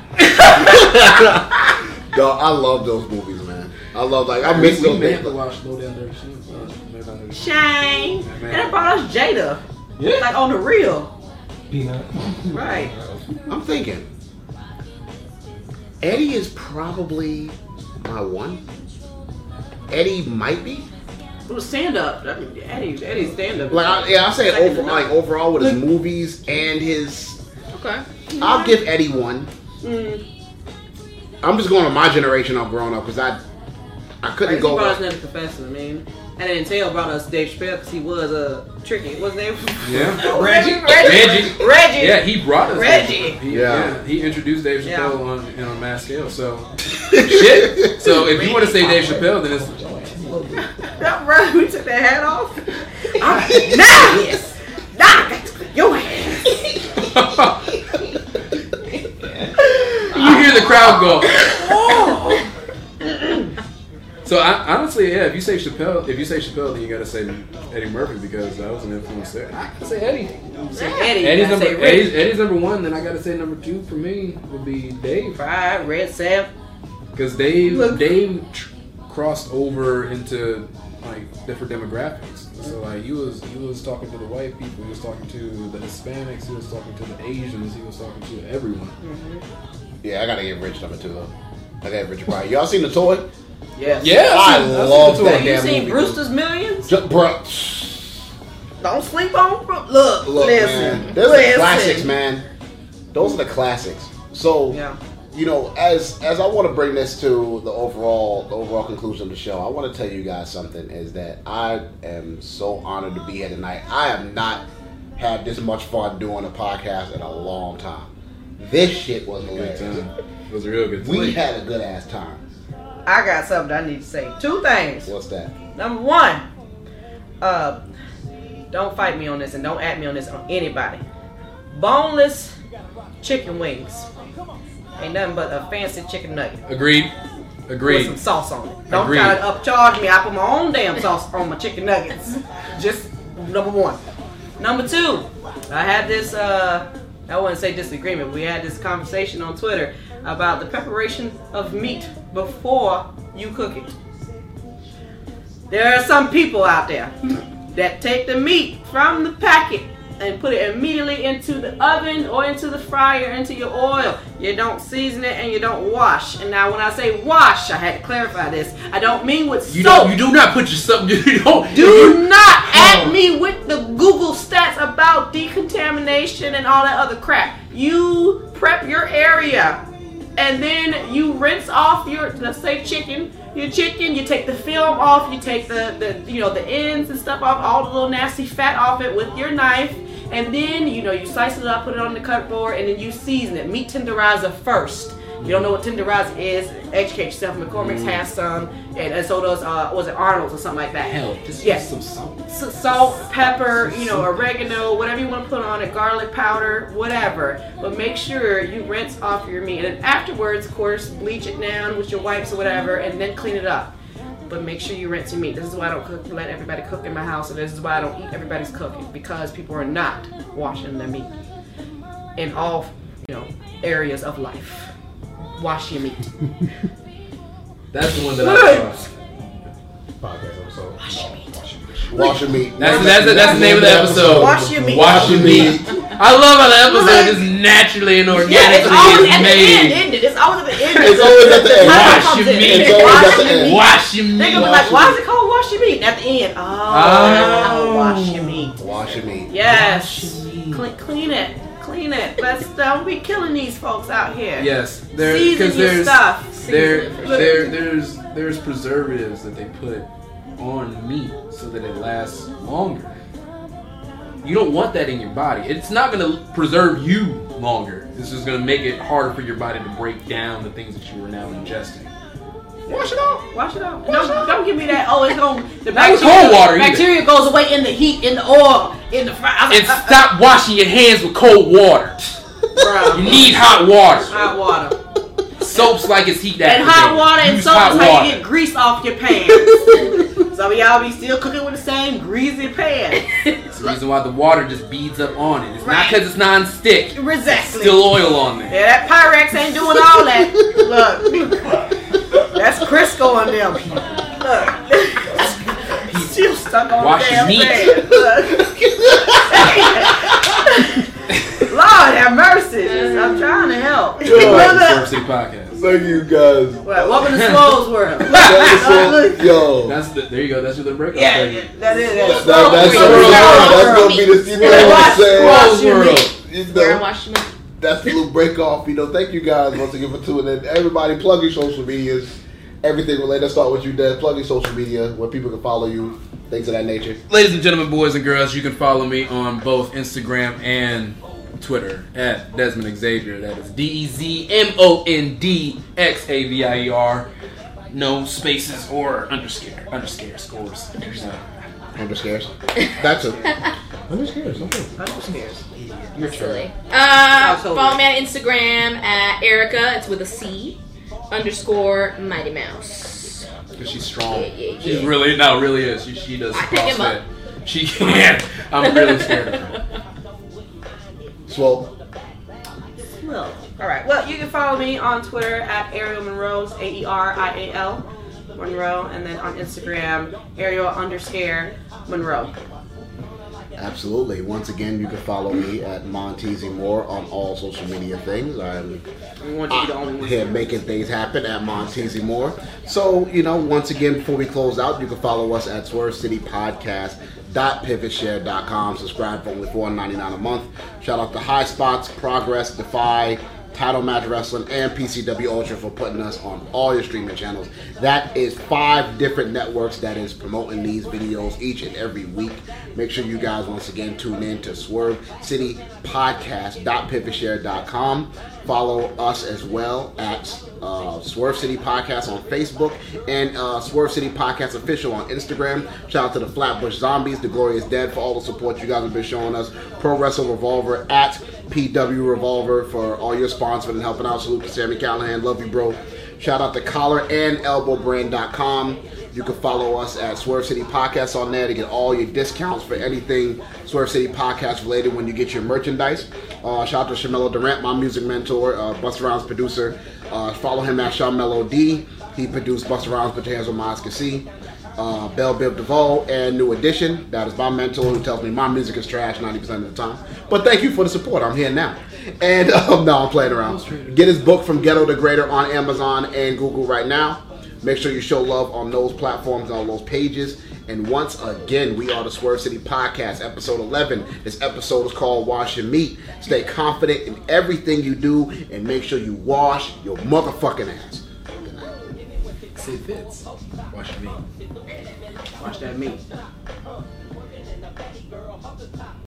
Yo, I love those movies, man. I love like I we, miss we those may have to movies. watch low down dirty shame. Uh, Low Down Dirty Shame. Shane. And it brought us Jada. Yeah. Like on the real. Peanut. Right. I'm thinking Eddie is probably my one. Eddie might be. It was stand up. I mean, Eddie, Eddie's stand up. Like I, yeah, I say Second over, to like none. overall with his movies and his. Okay. I'll give Eddie one. Mm. I'm just going on my generation of growing up because I I couldn't Right, go. he brought us Nutty Professor, man. And then Tail brought us Dave Chappelle because he was a uh, tricky. What's his name? Yeah. Reggie. Reggie. Reggie. Yeah, he brought us. Reggie. He, Yeah. yeah. He introduced Dave Yeah. Chappelle on on a mass scale. So shit. So if you want to say Dave Chappelle, then it's That right. We took that hat off. I'm, now yes. Now I got to put your ass. you hear the crowd go. So I, honestly, yeah. If you say Chappelle, if you say Chappelle, then you gotta say Eddie Murphy because that was an influence there. I gotta say Eddie. Say Eddie. Eddie's I number say Reggie. Eddie's, Eddie's number one. Then I gotta say number two for me would be Dave Fried Red Sam. because Dave Look. Dave tr- crossed over into like different demographics. So like he was he was talking to the white people, he was talking to the Hispanics, he was talking to the Asians, he was talking to everyone. Yeah, I gotta give Rich number two though. I got Richard Pryor. Y'all seen the toy? Yes. Yeah, I I've seen- I've seen love the tour. that You damn seen movie. Brewster's Millions? Just, bro, Don't sleep on Bru- Look, look, listen. man. Those are the listen. classics, man. Those are the classics. So, Yeah. you know, as as I want to bring this to the overall the overall conclusion of the show, I want to tell you guys something. Is that I am so honored to be here tonight. I have not had this much fun doing a podcast in a long time. This shit was Good hilarious. time. It was a real good time. We had a good ass time. I got something I need to say. Two things. What's that? Number one, uh, don't fight me on this and don't at me on this on anybody. Boneless chicken wings ain't nothing but a fancy chicken nugget Agreed. with Agreed. some sauce on it. Don't Agreed. try to upcharge me. I put my own damn sauce on my chicken nuggets. Just number one. Number two, I had this, uh, I wouldn't say disagreement. We had this conversation on Twitter about the preparation of meat before you cook it. There are some people out there that take the meat from the packet and put it immediately into the oven or into the fryer, into your oil. You don't season it and you don't wash. And now when I say wash, I had to clarify this. I don't mean with You soap. don't. You do not put yourself. You don't. Do not add me with the Google stats about decontamination and all that other crap. You prep your area and then you rinse off your, let's say chicken, your chicken, you take the film off, you take the, the you know, the ends and stuff off, all the little nasty fat off it with your knife, and then, you know, you slice it up, put it on the cut board, and then you season it. Meat tenderizer first. You don't know what tenderizer is, educate yourself. McCormick's has some, and, and so does, uh, was it Arnold's or something like that? Hell, just Yes. some salt. S- salt, pepper, you know, oregano, whatever you want to put on it, garlic powder, whatever. But make sure you rinse off your meat. And then afterwards, of course, bleach it down with your wipes or whatever, and then clean it up. But make sure you rinse your meat. This is why I don't cook, let everybody cook in my house, and this is why I don't eat everybody's cooking, because people are not washing their meat in all, you know, areas of life. Wash your meat. That's the one that I saw. Podcast episode. Wash your meat. Wash your meat. That's that's the, that's the name of the episode. Wash your meat. Wash your meat. I love how the episode just naturally and Yeah, it's organically always is at the end, made. isn't it? It's always at the end. It's always at the end. Time Wash comes your in. meat. It's always Wash at the your end. meat. Wash your They're meat. gonna be like, why is it called wash your meat? And at the end, oh, Oh. wash your meat. Wash your meat. Yes. Clean, clean it. Clean it. Let's don't be killing these folks out here. Yes, there Season because your there's stuff. there Season it. there there's there's preservatives that they put on meat so that it lasts longer. You don't want that in your body. It's not going to preserve you longer. This is going to make it harder for your body to break down the things that you are now ingesting. Wash it off. Wash it out. Don't, don't give me that. Oh, it's going the Not with bacteria. cold water either. Bacteria goes away in the heat, in the oil, in the fry. And stop washing your hands with cold water. Bruh. You need hot water. Hot water. Soap's like it's heat And activated. hot water and Use soap hot is how water. you get grease off your pans. Some of y'all be still cooking with the same greasy pan. That's the reason why the water just beads up on it. It's Right. not because it's non-stick. Exactly. Still oil on there. Yeah, that Pyrex ain't doing all that. Look. That's Crisco on them. Look. Still stuck suck on Wash the damn your meat. bed. Lord have mercy. I'm trying to help. Welcome to the Swerve City Podcast. Thank you guys. What? Welcome to Swole's world. Yo. That's the, there you go. That's your little breakout. Yeah, segment. yeah, that is. That, That's that, that's, Swole's that's, world. gonna be the, you know what I'm saying? Wash your World. meat. You Where I know, wash my that's the little break off. You know, thank you guys once again for tuning in. Everybody, plug your social medias, everything related. Let's start with you, Des. Plug your social media where people can follow you, things of that nature. Ladies and gentlemen, boys and girls, you can follow me on both Instagram and Twitter at Desmond Xavier. That is D E Z M O N D X A V I E R. No spaces or underscare. Underscare scores. Underscares. That's it. I'm scared. Okay. I'm scared. You're silly. Uh, October. follow me on Instagram at Erica. It's with a C underscore Mighty Mouse. Because she's strong. Yeah, yeah, She's yeah. really, no, really is. She, she does I pick him CrossFit. up. She can. I'm really scared of her. Swole. Well, all right. Well, you can follow me on Twitter at Ariel Monroe's A E R I A L Monroe, and then on Instagram Ariel underscore Monroe. Absolutely. Once again, you can follow me at Montezi Moore on all social media things. I'm We want you to be the only one. here making things happen at Montezi Moore. So, you know, once again, before we close out, you can follow us at Swerve City Podcast dot pivot share dot com. Subscribe for only four ninety-nine a month. Shout out to High Spots, Progress, Defy, Title Match Wrestling, and P C W Ultra for putting us on all your streaming channels. That is five different networks that is promoting these videos each and every week. Make sure you guys once again tune in to Swerve City Podcast dot pivot share dot com. Follow us as well at uh, Swerve City Podcast on Facebook and uh, Swerve City Podcast Official on Instagram. Shout out to the Flatbush Zombies, The Glorious Dead for all the support you guys have been showing us. Pro Wrestle Revolver at P W Revolver for all your sponsoring and helping out. Salute to Sammy Callahan. Love you, bro. Shout out to collar and elbow brand dot com. You can follow us at Swerve City Podcast on there to get all your discounts for anything Swerve City Podcast related when you get your merchandise. Uh, shout out to Shamelo Durant, my music mentor, uh, Busta Rhymes producer. Uh, follow him at Shamelo D. He produced Busta Rhymes, Put Your Hands on My Eyes Can See. Uh, Bell Biv DeVoe and New Edition. That is my mentor who tells me my music is trash ninety percent of the time. But thank you for the support. I'm here now. And um, no, I'm playing around. Get his book From Ghetto to Greater on Amazon and Google right now. Make sure you show love on those platforms, on those pages. And once again, we are the Swerve City Podcast, episode eleven. This episode is called Wash Your Meat. Stay confident in everything you do and make sure you wash your motherfucking ass. Good night. Say fits. Wash your meat. Watch that meat.